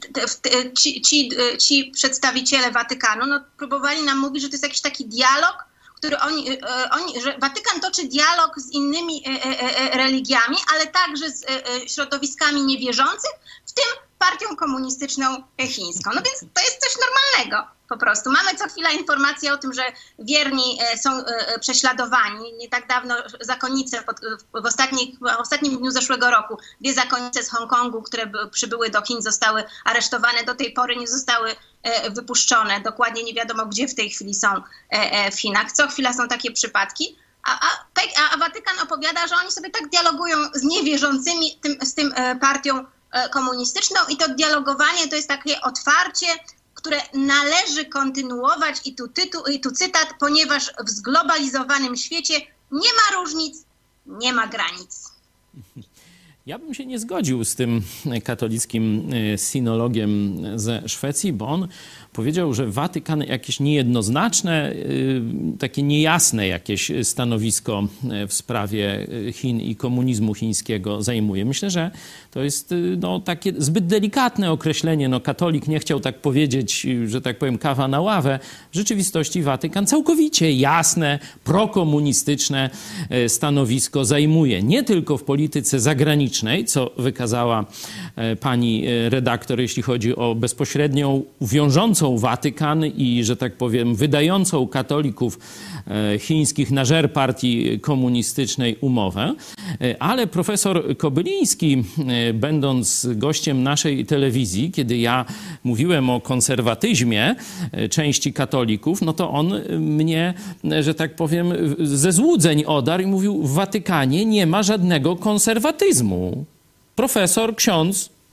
ci przedstawiciele Watykanu próbowali nam mówić, że to jest jakiś taki dialog, który że Watykan toczy dialog z innymi religiami, ale także z środowiskami niewierzących, w tym partią komunistyczną chińską. Więc to jest coś normalnego. Po prostu. Mamy co chwila informacje o tym, że wierni są prześladowani. Nie tak dawno zakonnice, w ostatnim dniu zeszłego roku, 2 zakonnice z Hongkongu, które przybyły do Chin, zostały aresztowane. Do tej pory nie zostały wypuszczone. Dokładnie nie wiadomo, gdzie w tej chwili są w Chinach. Co chwila są takie przypadki. A Watykan opowiada, że oni sobie tak dialogują z niewierzącymi, z tym partią komunistyczną i to dialogowanie to jest takie otwarcie, które należy kontynuować i tu cytat, ponieważ w zglobalizowanym świecie nie ma różnic, nie ma granic. Ja bym się nie zgodził z tym katolickim sinologiem ze Szwecji, bo on powiedział, że Watykan jakieś niejednoznaczne, takie niejasne jakieś stanowisko w sprawie Chin i komunizmu chińskiego zajmuje. Myślę, że to jest takie zbyt delikatne określenie. Katolik nie chciał tak powiedzieć, że tak powiem, kawa na ławę. W rzeczywistości Watykan całkowicie jasne, prokomunistyczne stanowisko zajmuje. Nie tylko w polityce zagranicznej, co wykazała pani redaktor, jeśli chodzi o bezpośrednią, wiążącą Watykan i, że tak powiem, wydającą katolików chińskich na żer partii komunistycznej umowę, ale profesor Kobyliński, będąc gościem naszej telewizji, kiedy ja mówiłem o konserwatyzmie części katolików, to on mnie, że tak powiem, ze złudzeń odarł i mówił, w Watykanie nie ma żadnego konserwatyzmu. Profesor, ksiądz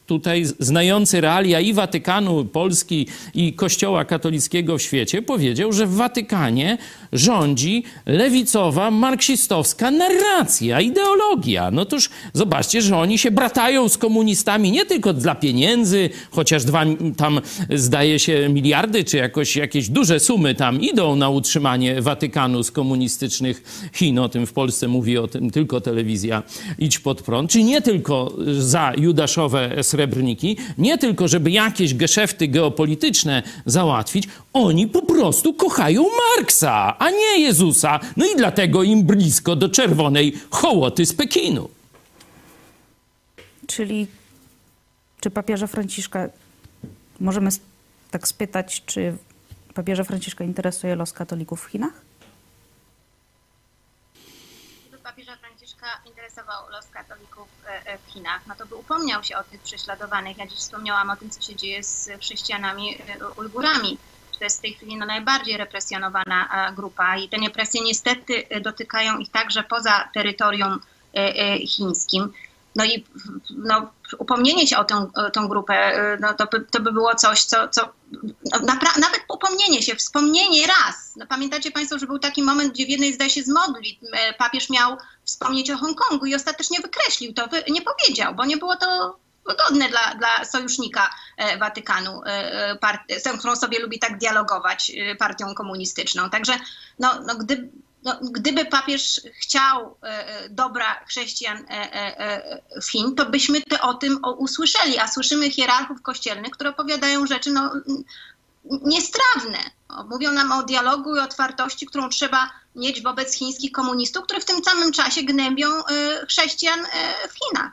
tutaj znający realia i Watykanu, Polski i Kościoła katolickiego w świecie powiedział, że w Watykanie rządzi lewicowa, marksistowska narracja, ideologia. No toż zobaczcie, że oni się bratają z komunistami nie tylko dla pieniędzy, chociaż tam zdaje się miliardy, czy jakieś duże sumy tam idą na utrzymanie Watykanu z komunistycznych Chin. O tym w Polsce mówi o tym tylko telewizja Idź Pod Prąd. Czy nie tylko za judaszowe srebrniki, nie tylko żeby jakieś geszefty geopolityczne załatwić, oni po prostu kochają Marksa, a nie Jezusa. No i dlatego im blisko do czerwonej hołoty z Pekinu. Czyli czy papieża Franciszka, możemy tak spytać, czy papieża Franciszka interesuje los katolików w Chinach? Gdyby papieża Franciszka interesował los katolików w Chinach, no to by upomniał się o tych prześladowanych. Ja dziś wspomniałam o tym, co się dzieje z chrześcijanami Ujgurami. To jest w tej chwili najbardziej represjonowana grupa i te represje niestety dotykają ich także poza terytorium chińskim. No i upomnienie się o tą grupę, no to by było coś, co nawet upomnienie się, wspomnienie raz. No pamiętacie Państwo, że był taki moment, gdzie w jednej, zdaje się, z modlitw papież miał wspomnieć o Hongkongu i ostatecznie wykreślił to, nie powiedział, bo nie było to wygodne dla sojusznika Watykanu, z którą sobie lubi tak dialogować, partią komunistyczną. Także gdyby papież chciał dobra chrześcijan Chin, to byśmy o tym usłyszeli, a słyszymy hierarchów kościelnych, które opowiadają rzeczy niestrawne. Mówią nam o dialogu i otwartości, którą trzeba mieć wobec chińskich komunistów, które w tym samym czasie gnębią chrześcijan w Chinach.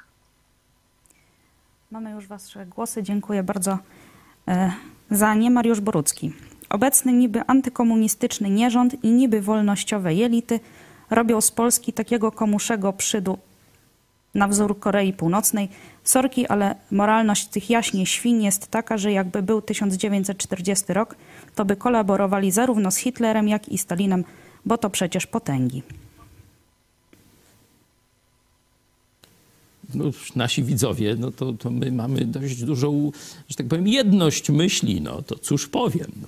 Mamy już wasze głosy. Dziękuję bardzo za nie. Mariusz Borucki. Obecny niby antykomunistyczny nierząd i niby wolnościowe elity robią z Polski takiego komuszego przydu na wzór Korei Północnej. Sorki, ale moralność tych jaśnie świń jest taka, że jakby był 1940 rok, to by kolaborowali zarówno z Hitlerem, jak i Stalinem, bo to przecież potęgi. No, nasi widzowie, no to my mamy dość dużą, że tak powiem, jedność myśli. No to cóż powiem, no.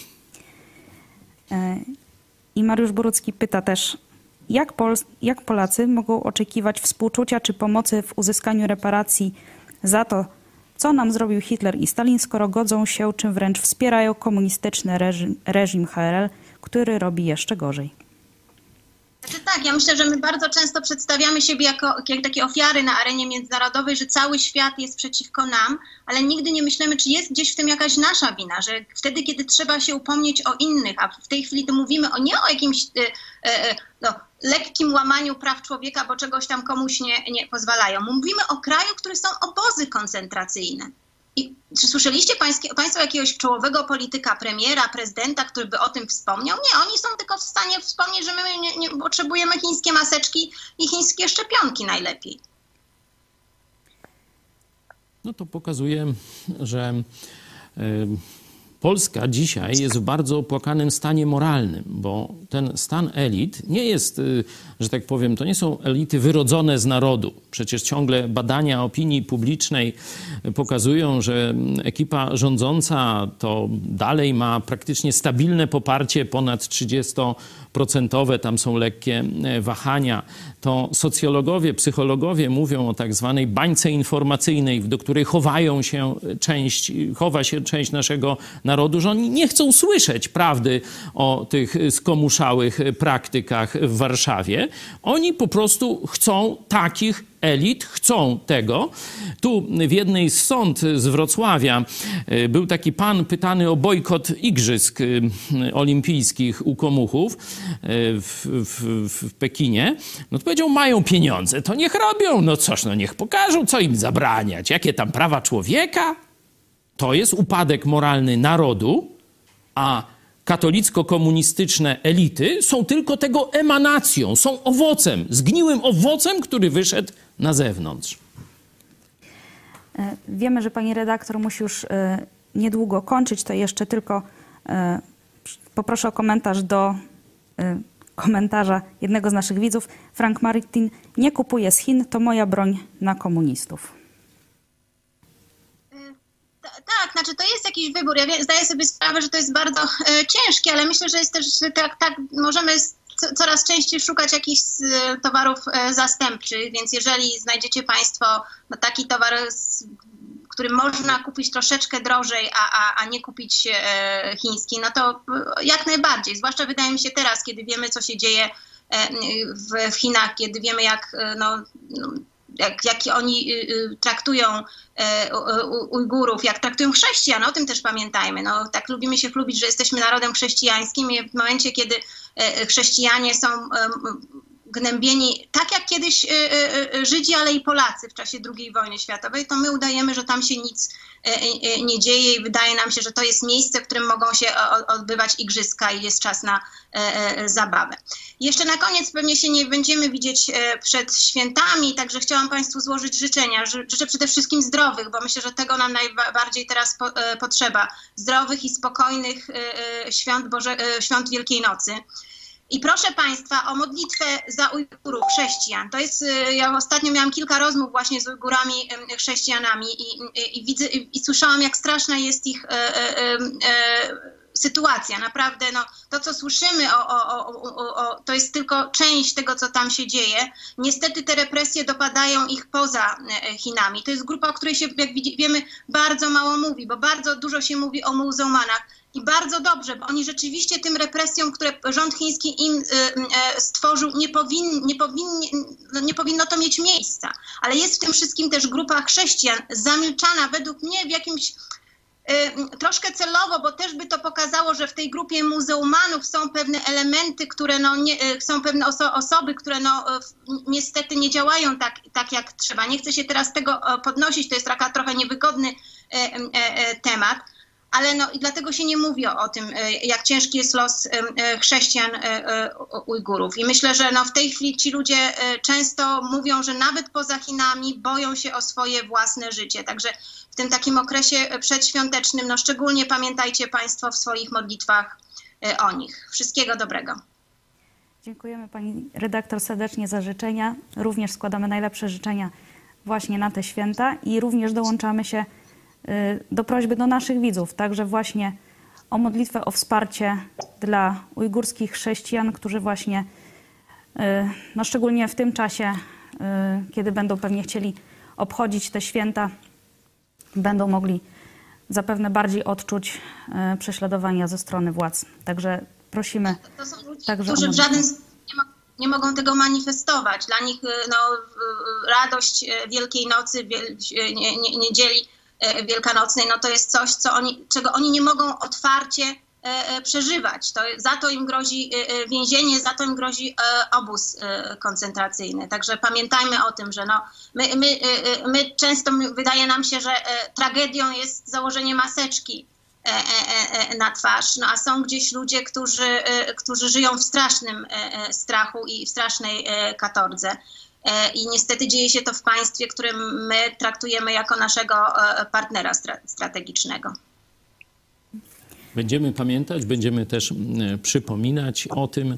I Mariusz Borucki pyta też, jak Polacy mogą oczekiwać współczucia czy pomocy w uzyskaniu reparacji za to, co nam zrobił Hitler i Stalin, skoro godzą się, czym wręcz wspierają komunistyczny reżim HRL, który robi jeszcze gorzej. Znaczy tak, ja myślę, że my bardzo często przedstawiamy siebie jako takie ofiary na arenie międzynarodowej, że cały świat jest przeciwko nam, ale nigdy nie myślimy, czy jest gdzieś w tym jakaś nasza wina, że wtedy, kiedy trzeba się upomnieć o innych, a w tej chwili to mówimy nie o jakimś lekkim łamaniu praw człowieka, bo czegoś tam komuś nie pozwalają. Mówimy o kraju, w którym są obozy koncentracyjne. I czy słyszeliście Państwo jakiegoś czołowego polityka, premiera, prezydenta, który by o tym wspomniał? Nie, oni są tylko w stanie wspomnieć, że my nie potrzebujemy chińskie maseczki i chińskie szczepionki najlepiej. No to pokazuje, że Polska dzisiaj jest w bardzo opłakanym stanie moralnym, bo ten stan elit nie jest, że tak powiem, to nie są elity wyrodzone z narodu. Przecież ciągle badania opinii publicznej pokazują, że ekipa rządząca to dalej ma praktycznie stabilne poparcie, ponad 30%, tam są lekkie wahania. To socjologowie, psychologowie mówią o tak zwanej bańce informacyjnej, do której chowa się część naszego narodu, że oni nie chcą słyszeć prawdy o tych skomuszałych praktykach w Warszawie. Oni po prostu chcą takich elit, chcą tego. Tu w jednej z sąd z Wrocławia był taki pan pytany o bojkot igrzysk olimpijskich u komuchów w Pekinie. No to powiedział, mają pieniądze, to niech robią. No cóż, no niech pokażą, co im zabraniać. Jakie tam prawa człowieka? To jest upadek moralny narodu, a katolicko-komunistyczne elity są tylko tego emanacją, są owocem, zgniłym owocem, który wyszedł na zewnątrz. Wiemy, że pani redaktor musi już niedługo kończyć, to jeszcze tylko poproszę o komentarz do komentarza jednego z naszych widzów. Frank Martin, nie kupuję z Chin, to moja broń na komunistów. tak, znaczy to jest jakiś wybór. Ja zdaję sobie sprawę, że to jest bardzo ciężkie, ale myślę, że jest też tak możemy coraz częściej szukać jakichś towarów zastępczych, więc jeżeli znajdziecie Państwo taki towar, który można kupić troszeczkę drożej, a nie kupić chiński, no to jak najbardziej. Zwłaszcza wydaje mi się teraz, kiedy wiemy, co się dzieje w Chinach, kiedy wiemy, jak oni traktują Ujgurów, jak traktują chrześcijan, o tym też pamiętajmy. No, tak lubimy się chlubić, że jesteśmy narodem chrześcijańskim i w momencie, kiedy chrześcijanie są gnębieni, tak jak kiedyś Żydzi, ale i Polacy w czasie II wojny światowej, to my udajemy, że tam się nic nie dzieje i wydaje nam się, że to jest miejsce, w którym mogą się odbywać igrzyska i jest czas na zabawę. Jeszcze na koniec, pewnie się nie będziemy widzieć przed świętami, także chciałam Państwu złożyć życzenia. Życzę przede wszystkim zdrowych, bo myślę, że tego nam najbardziej teraz potrzeba. Zdrowych i spokojnych świąt Wielkiej Nocy. I proszę Państwa o modlitwę za Ujgurów, chrześcijan. To jest, ja ostatnio miałam kilka rozmów właśnie z Ujgurami, chrześcijanami i widzę i słyszałam, jak straszna jest ich sytuacja. Naprawdę, no, to co słyszymy, to jest tylko część tego, co tam się dzieje. Niestety te represje dopadają ich poza Chinami. To jest grupa, o której się, jak wiemy, bardzo mało mówi, bo bardzo dużo się mówi o muzułmanach. I bardzo dobrze, bo oni rzeczywiście tym represjom, które rząd chiński im stworzył, nie powinno to mieć miejsca. Ale jest w tym wszystkim też grupa chrześcijan zamilczana według mnie w jakimś troszkę celowo, bo też by to pokazało, że w tej grupie muzułmanów są pewne elementy, które są pewne osoby, które niestety nie działają tak jak trzeba. Nie chcę się teraz tego podnosić, to jest trochę niewygodny temat. Ale i dlatego się nie mówi o tym, jak ciężki jest los chrześcijan Ujgurów. I myślę, że w tej chwili ci ludzie często mówią, że nawet poza Chinami boją się o swoje własne życie. Także w tym takim okresie przedświątecznym, szczególnie pamiętajcie Państwo w swoich modlitwach o nich. Wszystkiego dobrego. Dziękujemy Pani redaktor serdecznie za życzenia. Również składamy najlepsze życzenia właśnie na te święta i również dołączamy się do prośby do naszych widzów, także właśnie o modlitwę, o wsparcie dla ujgurskich chrześcijan, którzy właśnie, szczególnie w tym czasie, kiedy będą pewnie chcieli obchodzić te święta, będą mogli zapewne bardziej odczuć prześladowania ze strony władz. Także prosimy. To są ludzie, także którzy w żaden sposób nie mogą tego manifestować. Dla nich radość Wielkiej Nocy, niedzieli wielkanocnej, to jest coś, czego oni nie mogą otwarcie przeżywać. Za to im grozi więzienie, za to im grozi obóz koncentracyjny. Także pamiętajmy o tym, że my często wydaje nam się, że tragedią jest założenie maseczki na twarz, a są gdzieś ludzie, którzy żyją w strasznym strachu i w strasznej katordze. I niestety dzieje się to w państwie, które my traktujemy jako naszego partnera strategicznego. Będziemy pamiętać, będziemy też przypominać o tym.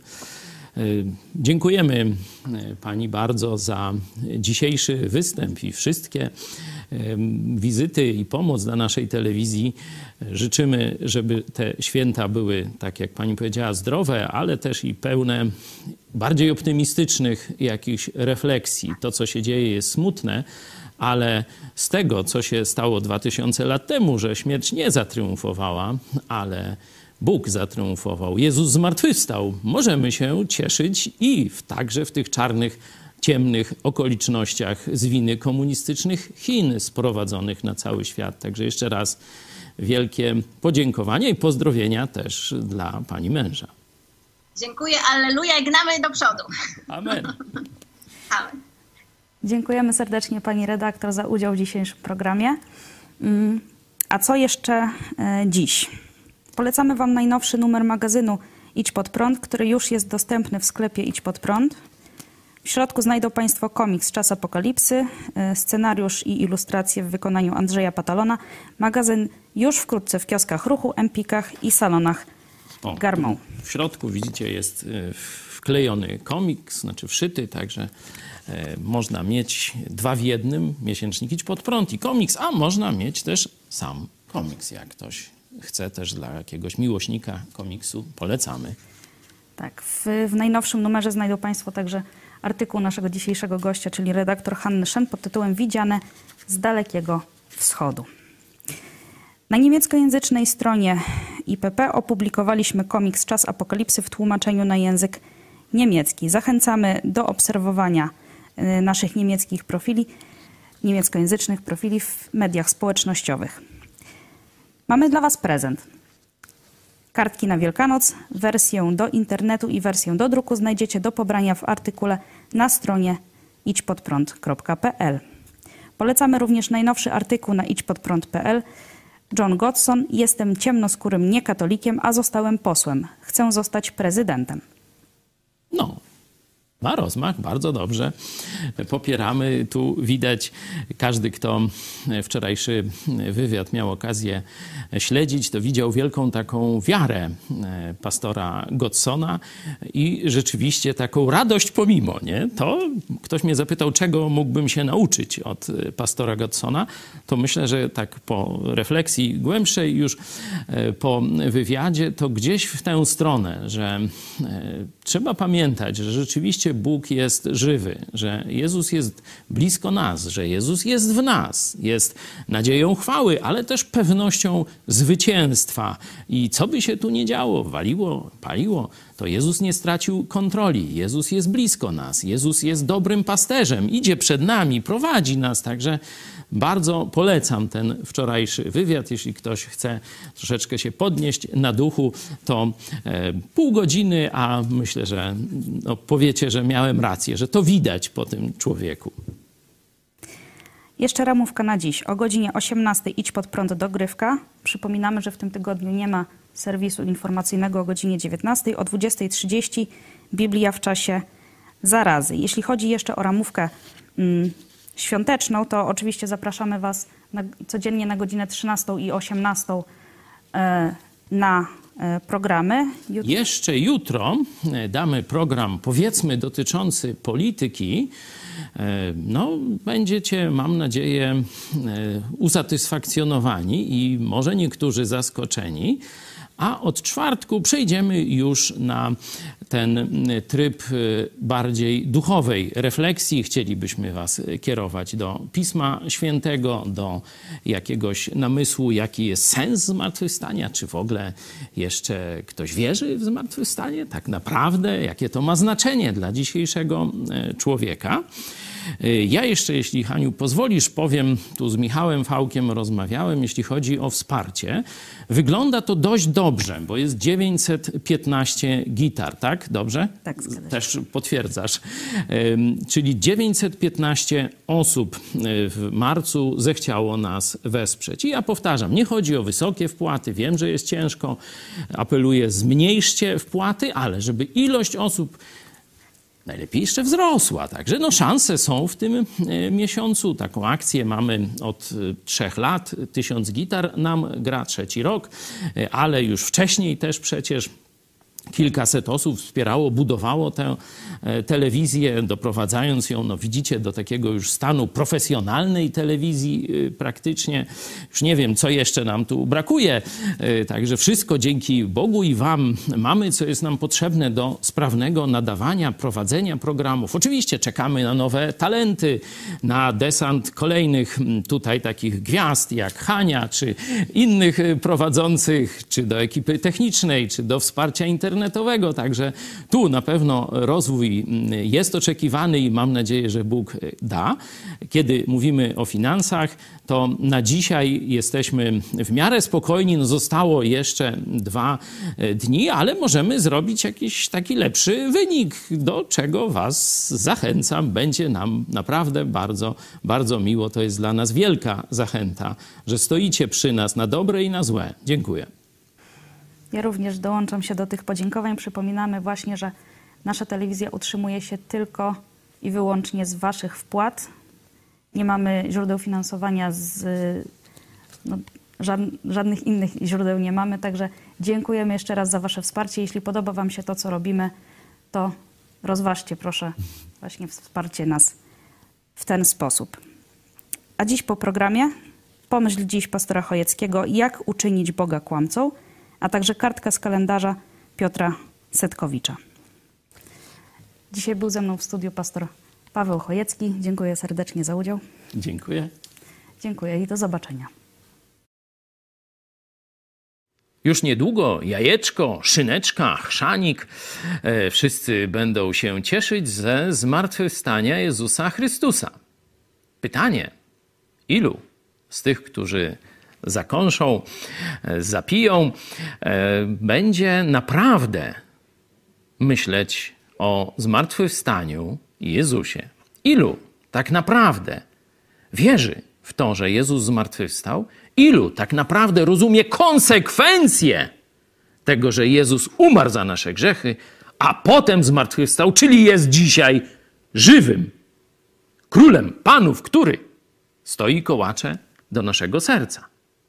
Dziękujemy Pani bardzo za dzisiejszy występ i wszystkie wizyty i pomoc dla naszej telewizji. Życzymy, żeby te święta były, tak jak Pani powiedziała, zdrowe, ale też i pełne bardziej optymistycznych jakichś refleksji. To, co się dzieje, jest smutne, ale z tego, co się stało 2000 lat temu, że śmierć nie zatriumfowała, ale Bóg zatriumfował, Jezus zmartwychwstał, możemy się cieszyć i także w tych czarnych, ciemnych okolicznościach z winy komunistycznych Chin sprowadzonych na cały świat. Także jeszcze raz wielkie podziękowania i pozdrowienia też dla Pani męża. Dziękuję, alleluja i gnamy do przodu. Amen. Amen. Dziękujemy serdecznie Pani redaktor za udział w dzisiejszym programie. A co jeszcze dziś? Polecamy Wam najnowszy numer magazynu Idź Pod Prąd, który już jest dostępny w sklepie Idź Pod Prąd. W środku znajdą Państwo komiks Czas Apokalipsy, scenariusz i ilustracje w wykonaniu Andrzeja Patalona. Magazyn już wkrótce w kioskach Ruchu, Empikach i salonach Garmą. W środku, widzicie, jest wklejony komiks, znaczy wszyty, także można mieć 2 w 1, miesięcznik Idź Pod Prąd i komiks, a można mieć też sam komiks. Jak ktoś chce też dla jakiegoś miłośnika komiksu, polecamy. Tak, w najnowszym numerze znajdą Państwo także artykuł naszego dzisiejszego gościa, czyli redaktor Hanny Shen pod tytułem Widziane z Dalekiego Wschodu. Na niemieckojęzycznej stronie IPP opublikowaliśmy komiks Czas Apokalipsy w tłumaczeniu na język niemiecki. Zachęcamy do obserwowania naszych niemieckich profili, niemieckojęzycznych profili w mediach społecznościowych. Mamy dla Was prezent. Kartki na Wielkanoc, wersję do internetu i wersję do druku znajdziecie do pobrania w artykule na stronie idźpodprąd.pl. Polecamy również najnowszy artykuł na idźpodprąd.pl. John Godson: Jestem ciemnoskórym niekatolikiem, a zostałem posłem. Chcę zostać prezydentem. No, ma rozmach, bardzo dobrze. Popieramy. Tu widać, każdy, kto wczorajszy wywiad miał okazję śledzić, to widział wielką taką wiarę pastora Godsona i rzeczywiście taką radość pomimo, nie? To ktoś mnie zapytał, czego mógłbym się nauczyć od pastora Godsona, to myślę, że tak po refleksji głębszej już po wywiadzie, to gdzieś w tę stronę, że trzeba pamiętać, że rzeczywiście Bóg jest żywy, że Jezus jest blisko nas, że Jezus jest w nas, jest nadzieją chwały, ale też pewnością zwycięstwa. I co by się tu nie działo, waliło, paliło, to Jezus nie stracił kontroli. Jezus jest blisko nas. Jezus jest dobrym pasterzem. Idzie przed nami, prowadzi nas. Także bardzo polecam ten wczorajszy wywiad. Jeśli ktoś chce troszeczkę się podnieść na duchu, to pół godziny, a myślę, że powiecie, że miałem rację, że to widać po tym człowieku. Jeszcze ramówka na dziś. O godzinie 18 idź pod prąd dogrywka. Przypominamy, że w tym tygodniu nie ma serwisu informacyjnego o godzinie 19. O 20:30 Biblia w czasie zarazy. Jeśli chodzi jeszcze o ramówkę świąteczną, to oczywiście zapraszamy Was codziennie na godzinę 13 i 18 na programy. Jeszcze jutro damy program, powiedzmy, dotyczący polityki. No, będziecie, mam nadzieję, usatysfakcjonowani i może niektórzy zaskoczeni. A od czwartku przejdziemy już na ten tryb bardziej duchowej refleksji. Chcielibyśmy Was kierować do Pisma Świętego, do jakiegoś namysłu, jaki jest sens zmartwychwstania, czy w ogóle jeszcze ktoś wierzy w zmartwychwstanie, tak naprawdę, jakie to ma znaczenie dla dzisiejszego człowieka. Ja jeszcze, jeśli Haniu pozwolisz, powiem, tu z Michałem Fałkiem rozmawiałem, jeśli chodzi o wsparcie. Wygląda to dość dobrze, bo jest 915 gitar, tak? Dobrze? Tak, zgadza się. Też potwierdzasz. Czyli 915 osób w marcu zechciało nas wesprzeć. I ja powtarzam, nie chodzi o wysokie wpłaty, wiem, że jest ciężko, apeluję, zmniejszcie wpłaty, ale żeby ilość osób najlepiej jeszcze wzrosła. Także no, szanse są w tym miesiącu. Taką akcję mamy od 3 lat. 1000 gitar nam gra, 3. rok, ale już wcześniej też przecież kilkaset osób wspierało, budowało tę telewizję, doprowadzając ją, no widzicie, do takiego już stanu profesjonalnej telewizji praktycznie. Już nie wiem, co jeszcze nam tu brakuje. Także wszystko dzięki Bogu i Wam mamy, co jest nam potrzebne do sprawnego nadawania, prowadzenia programów. Oczywiście czekamy na nowe talenty, na desant kolejnych tutaj takich gwiazd jak Hania, czy innych prowadzących, czy do ekipy technicznej, czy do wsparcia internetowego. Także tu na pewno rozwój jest oczekiwany i mam nadzieję, że Bóg da. Kiedy mówimy o finansach, to na dzisiaj jesteśmy w miarę spokojni. No zostało jeszcze 2 dni, ale możemy zrobić jakiś taki lepszy wynik, do czego Was zachęcam. Będzie nam naprawdę bardzo, bardzo miło. To jest dla nas wielka zachęta, że stoicie przy nas na dobre i na złe. Dziękuję. Ja również dołączam się do tych podziękowań. Przypominamy właśnie, że nasza telewizja utrzymuje się tylko i wyłącznie z Waszych wpłat. Nie mamy źródeł finansowania, żadnych innych źródeł nie mamy, także dziękujemy jeszcze raz za Wasze wsparcie. Jeśli podoba Wam się to, co robimy, to rozważcie proszę właśnie wsparcie nas w ten sposób. A dziś po programie Pomyśl dziś pastora Chojeckiego, jak uczynić Boga kłamcą, a także kartka z kalendarza Piotra Setkowicza. Dzisiaj był ze mną w studiu pastor Paweł Chojecki. Dziękuję serdecznie za udział. Dziękuję. Dziękuję i do zobaczenia. Już niedługo jajeczko, szyneczka, chrzanik, wszyscy będą się cieszyć ze zmartwychwstania Jezusa Chrystusa. Pytanie, ilu z tych, którzy zakąszą, zapiją, będzie naprawdę myśleć o zmartwychwstaniu Jezusie? Ilu tak naprawdę wierzy w to, że Jezus zmartwychwstał? Ilu tak naprawdę rozumie konsekwencje tego, że Jezus umarł za nasze grzechy, a potem zmartwychwstał, czyli jest dzisiaj żywym królem panów, który stoi kołacze do naszego serca?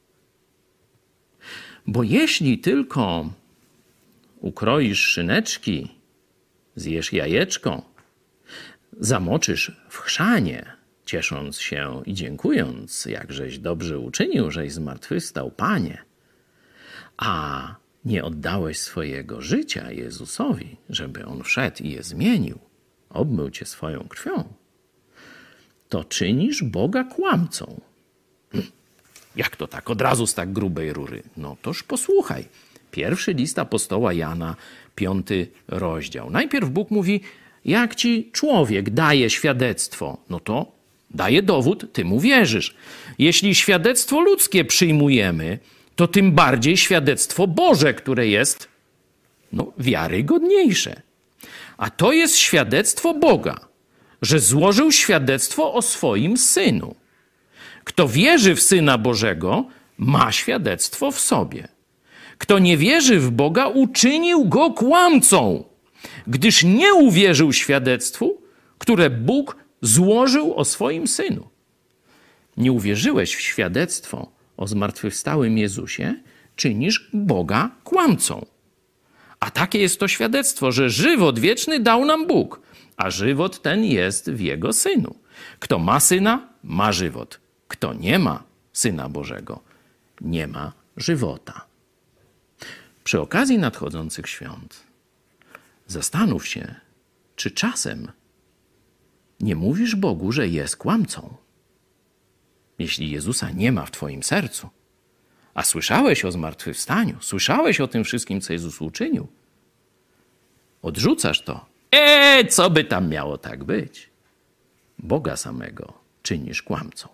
Bo jeśli tylko ukroisz szyneczki, zjesz jajeczko, zamoczysz w chrzanie, ciesząc się i dziękując, jakżeś dobrze uczynił, żeś zmartwychwstał, Panie, a nie oddałeś swojego życia Jezusowi, żeby On wszedł i je zmienił, obmył cię swoją krwią, to czynisz Boga kłamcą. Jak to tak? Od razu z tak grubej rury. No toż posłuchaj. Pierwszy list apostoła Jana, 5 rozdział. Najpierw Bóg mówi, jak ci człowiek daje świadectwo, no to daje dowód, ty mu wierzysz. Jeśli świadectwo ludzkie przyjmujemy, to tym bardziej świadectwo Boże, które jest wiarygodniejsze. A to jest świadectwo Boga, że złożył świadectwo o swoim Synu. Kto wierzy w Syna Bożego, ma świadectwo w sobie. Kto nie wierzy w Boga, uczynił go kłamcą, gdyż nie uwierzył świadectwu, które Bóg złożył o swoim Synu. Nie uwierzyłeś w świadectwo o zmartwychwstałym Jezusie, czynisz Boga kłamcą. A takie jest to świadectwo, że żywot wieczny dał nam Bóg, a żywot ten jest w Jego Synu. Kto ma Syna, ma żywot. Kto nie ma Syna Bożego, nie ma żywota. Przy okazji nadchodzących świąt zastanów się, czy czasem nie mówisz Bogu, że jest kłamcą. Jeśli Jezusa nie ma w twoim sercu, a słyszałeś o zmartwychwstaniu, słyszałeś o tym wszystkim, co Jezus uczynił, odrzucasz to. Co by tam miało tak być? Boga samego czynisz kłamcą.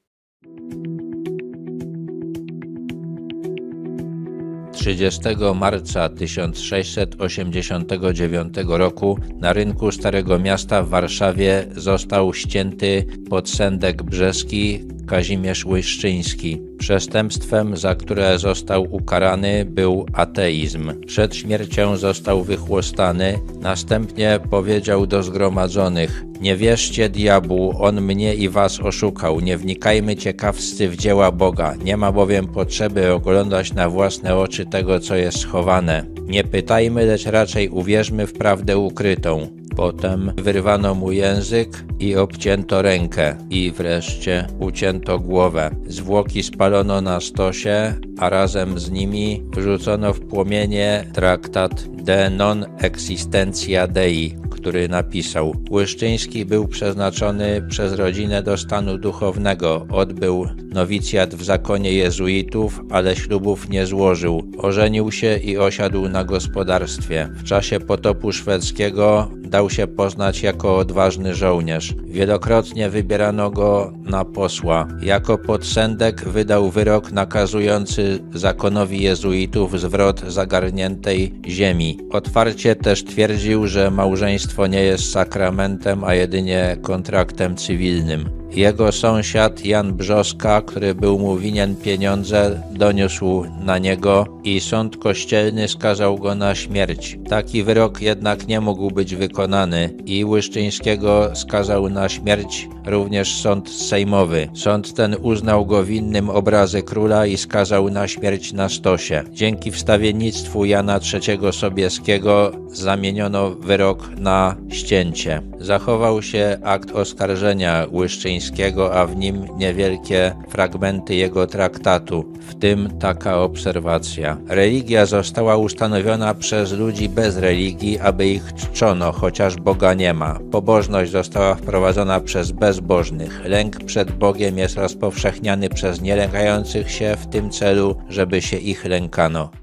Trzydziestego marca 1689 roku na rynku Starego Miasta w Warszawie został ścięty podsędek brzeski Kazimierz Łyszczyński. Przestępstwem, za które został ukarany, był ateizm. Przed śmiercią został wychłostany, następnie powiedział do zgromadzonych: nie wierzcie diabłu, on mnie i was oszukał, nie wnikajmy ciekawscy w dzieła Boga, nie ma bowiem potrzeby oglądać na własne oczy tego, co jest schowane. Nie pytajmy, lecz raczej uwierzmy w prawdę ukrytą. Potem wyrwano mu język i obcięto rękę i wreszcie ucięto głowę. Zwłoki spalono na stosie, a razem z nimi wrzucono w płomienie traktat De non existentia Dei, który napisał. Łyszczyński był przeznaczony przez rodzinę do stanu duchownego. Odbył nowicjat w zakonie jezuitów, ale ślubów nie złożył. Ożenił się i osiadł na gospodarstwie. W czasie potopu szwedzkiego dał się poznać jako odważny żołnierz. Wielokrotnie wybierano go na posła. Jako podsędek wydał wyrok nakazujący zakonowi jezuitów zwrot zagarniętej ziemi. Otwarcie też twierdził, że małżeństwo nie jest sakramentem, a jedynie kontraktem cywilnym. Jego sąsiad Jan Brzoska, który był mu winien pieniądze, doniósł na niego i sąd kościelny skazał go na śmierć. Taki wyrok jednak nie mógł być wykonany i Łyszczyńskiego skazał na śmierć również sąd sejmowy. Sąd ten uznał go winnym obrazy króla i skazał na śmierć na stosie. Dzięki wstawiennictwu Jana III Sobieskiego zamieniono wyrok na ścięcie. Zachował się akt oskarżenia Łyszczyńskiego, a w nim niewielkie fragmenty jego traktatu, w tym taka obserwacja. Religia została ustanowiona przez ludzi bez religii, aby ich czczono, chociaż Boga nie ma. Pobożność została wprowadzona przez bezbożnych. Lęk przed Bogiem jest rozpowszechniany przez nielękających się w tym celu, żeby się ich lękano.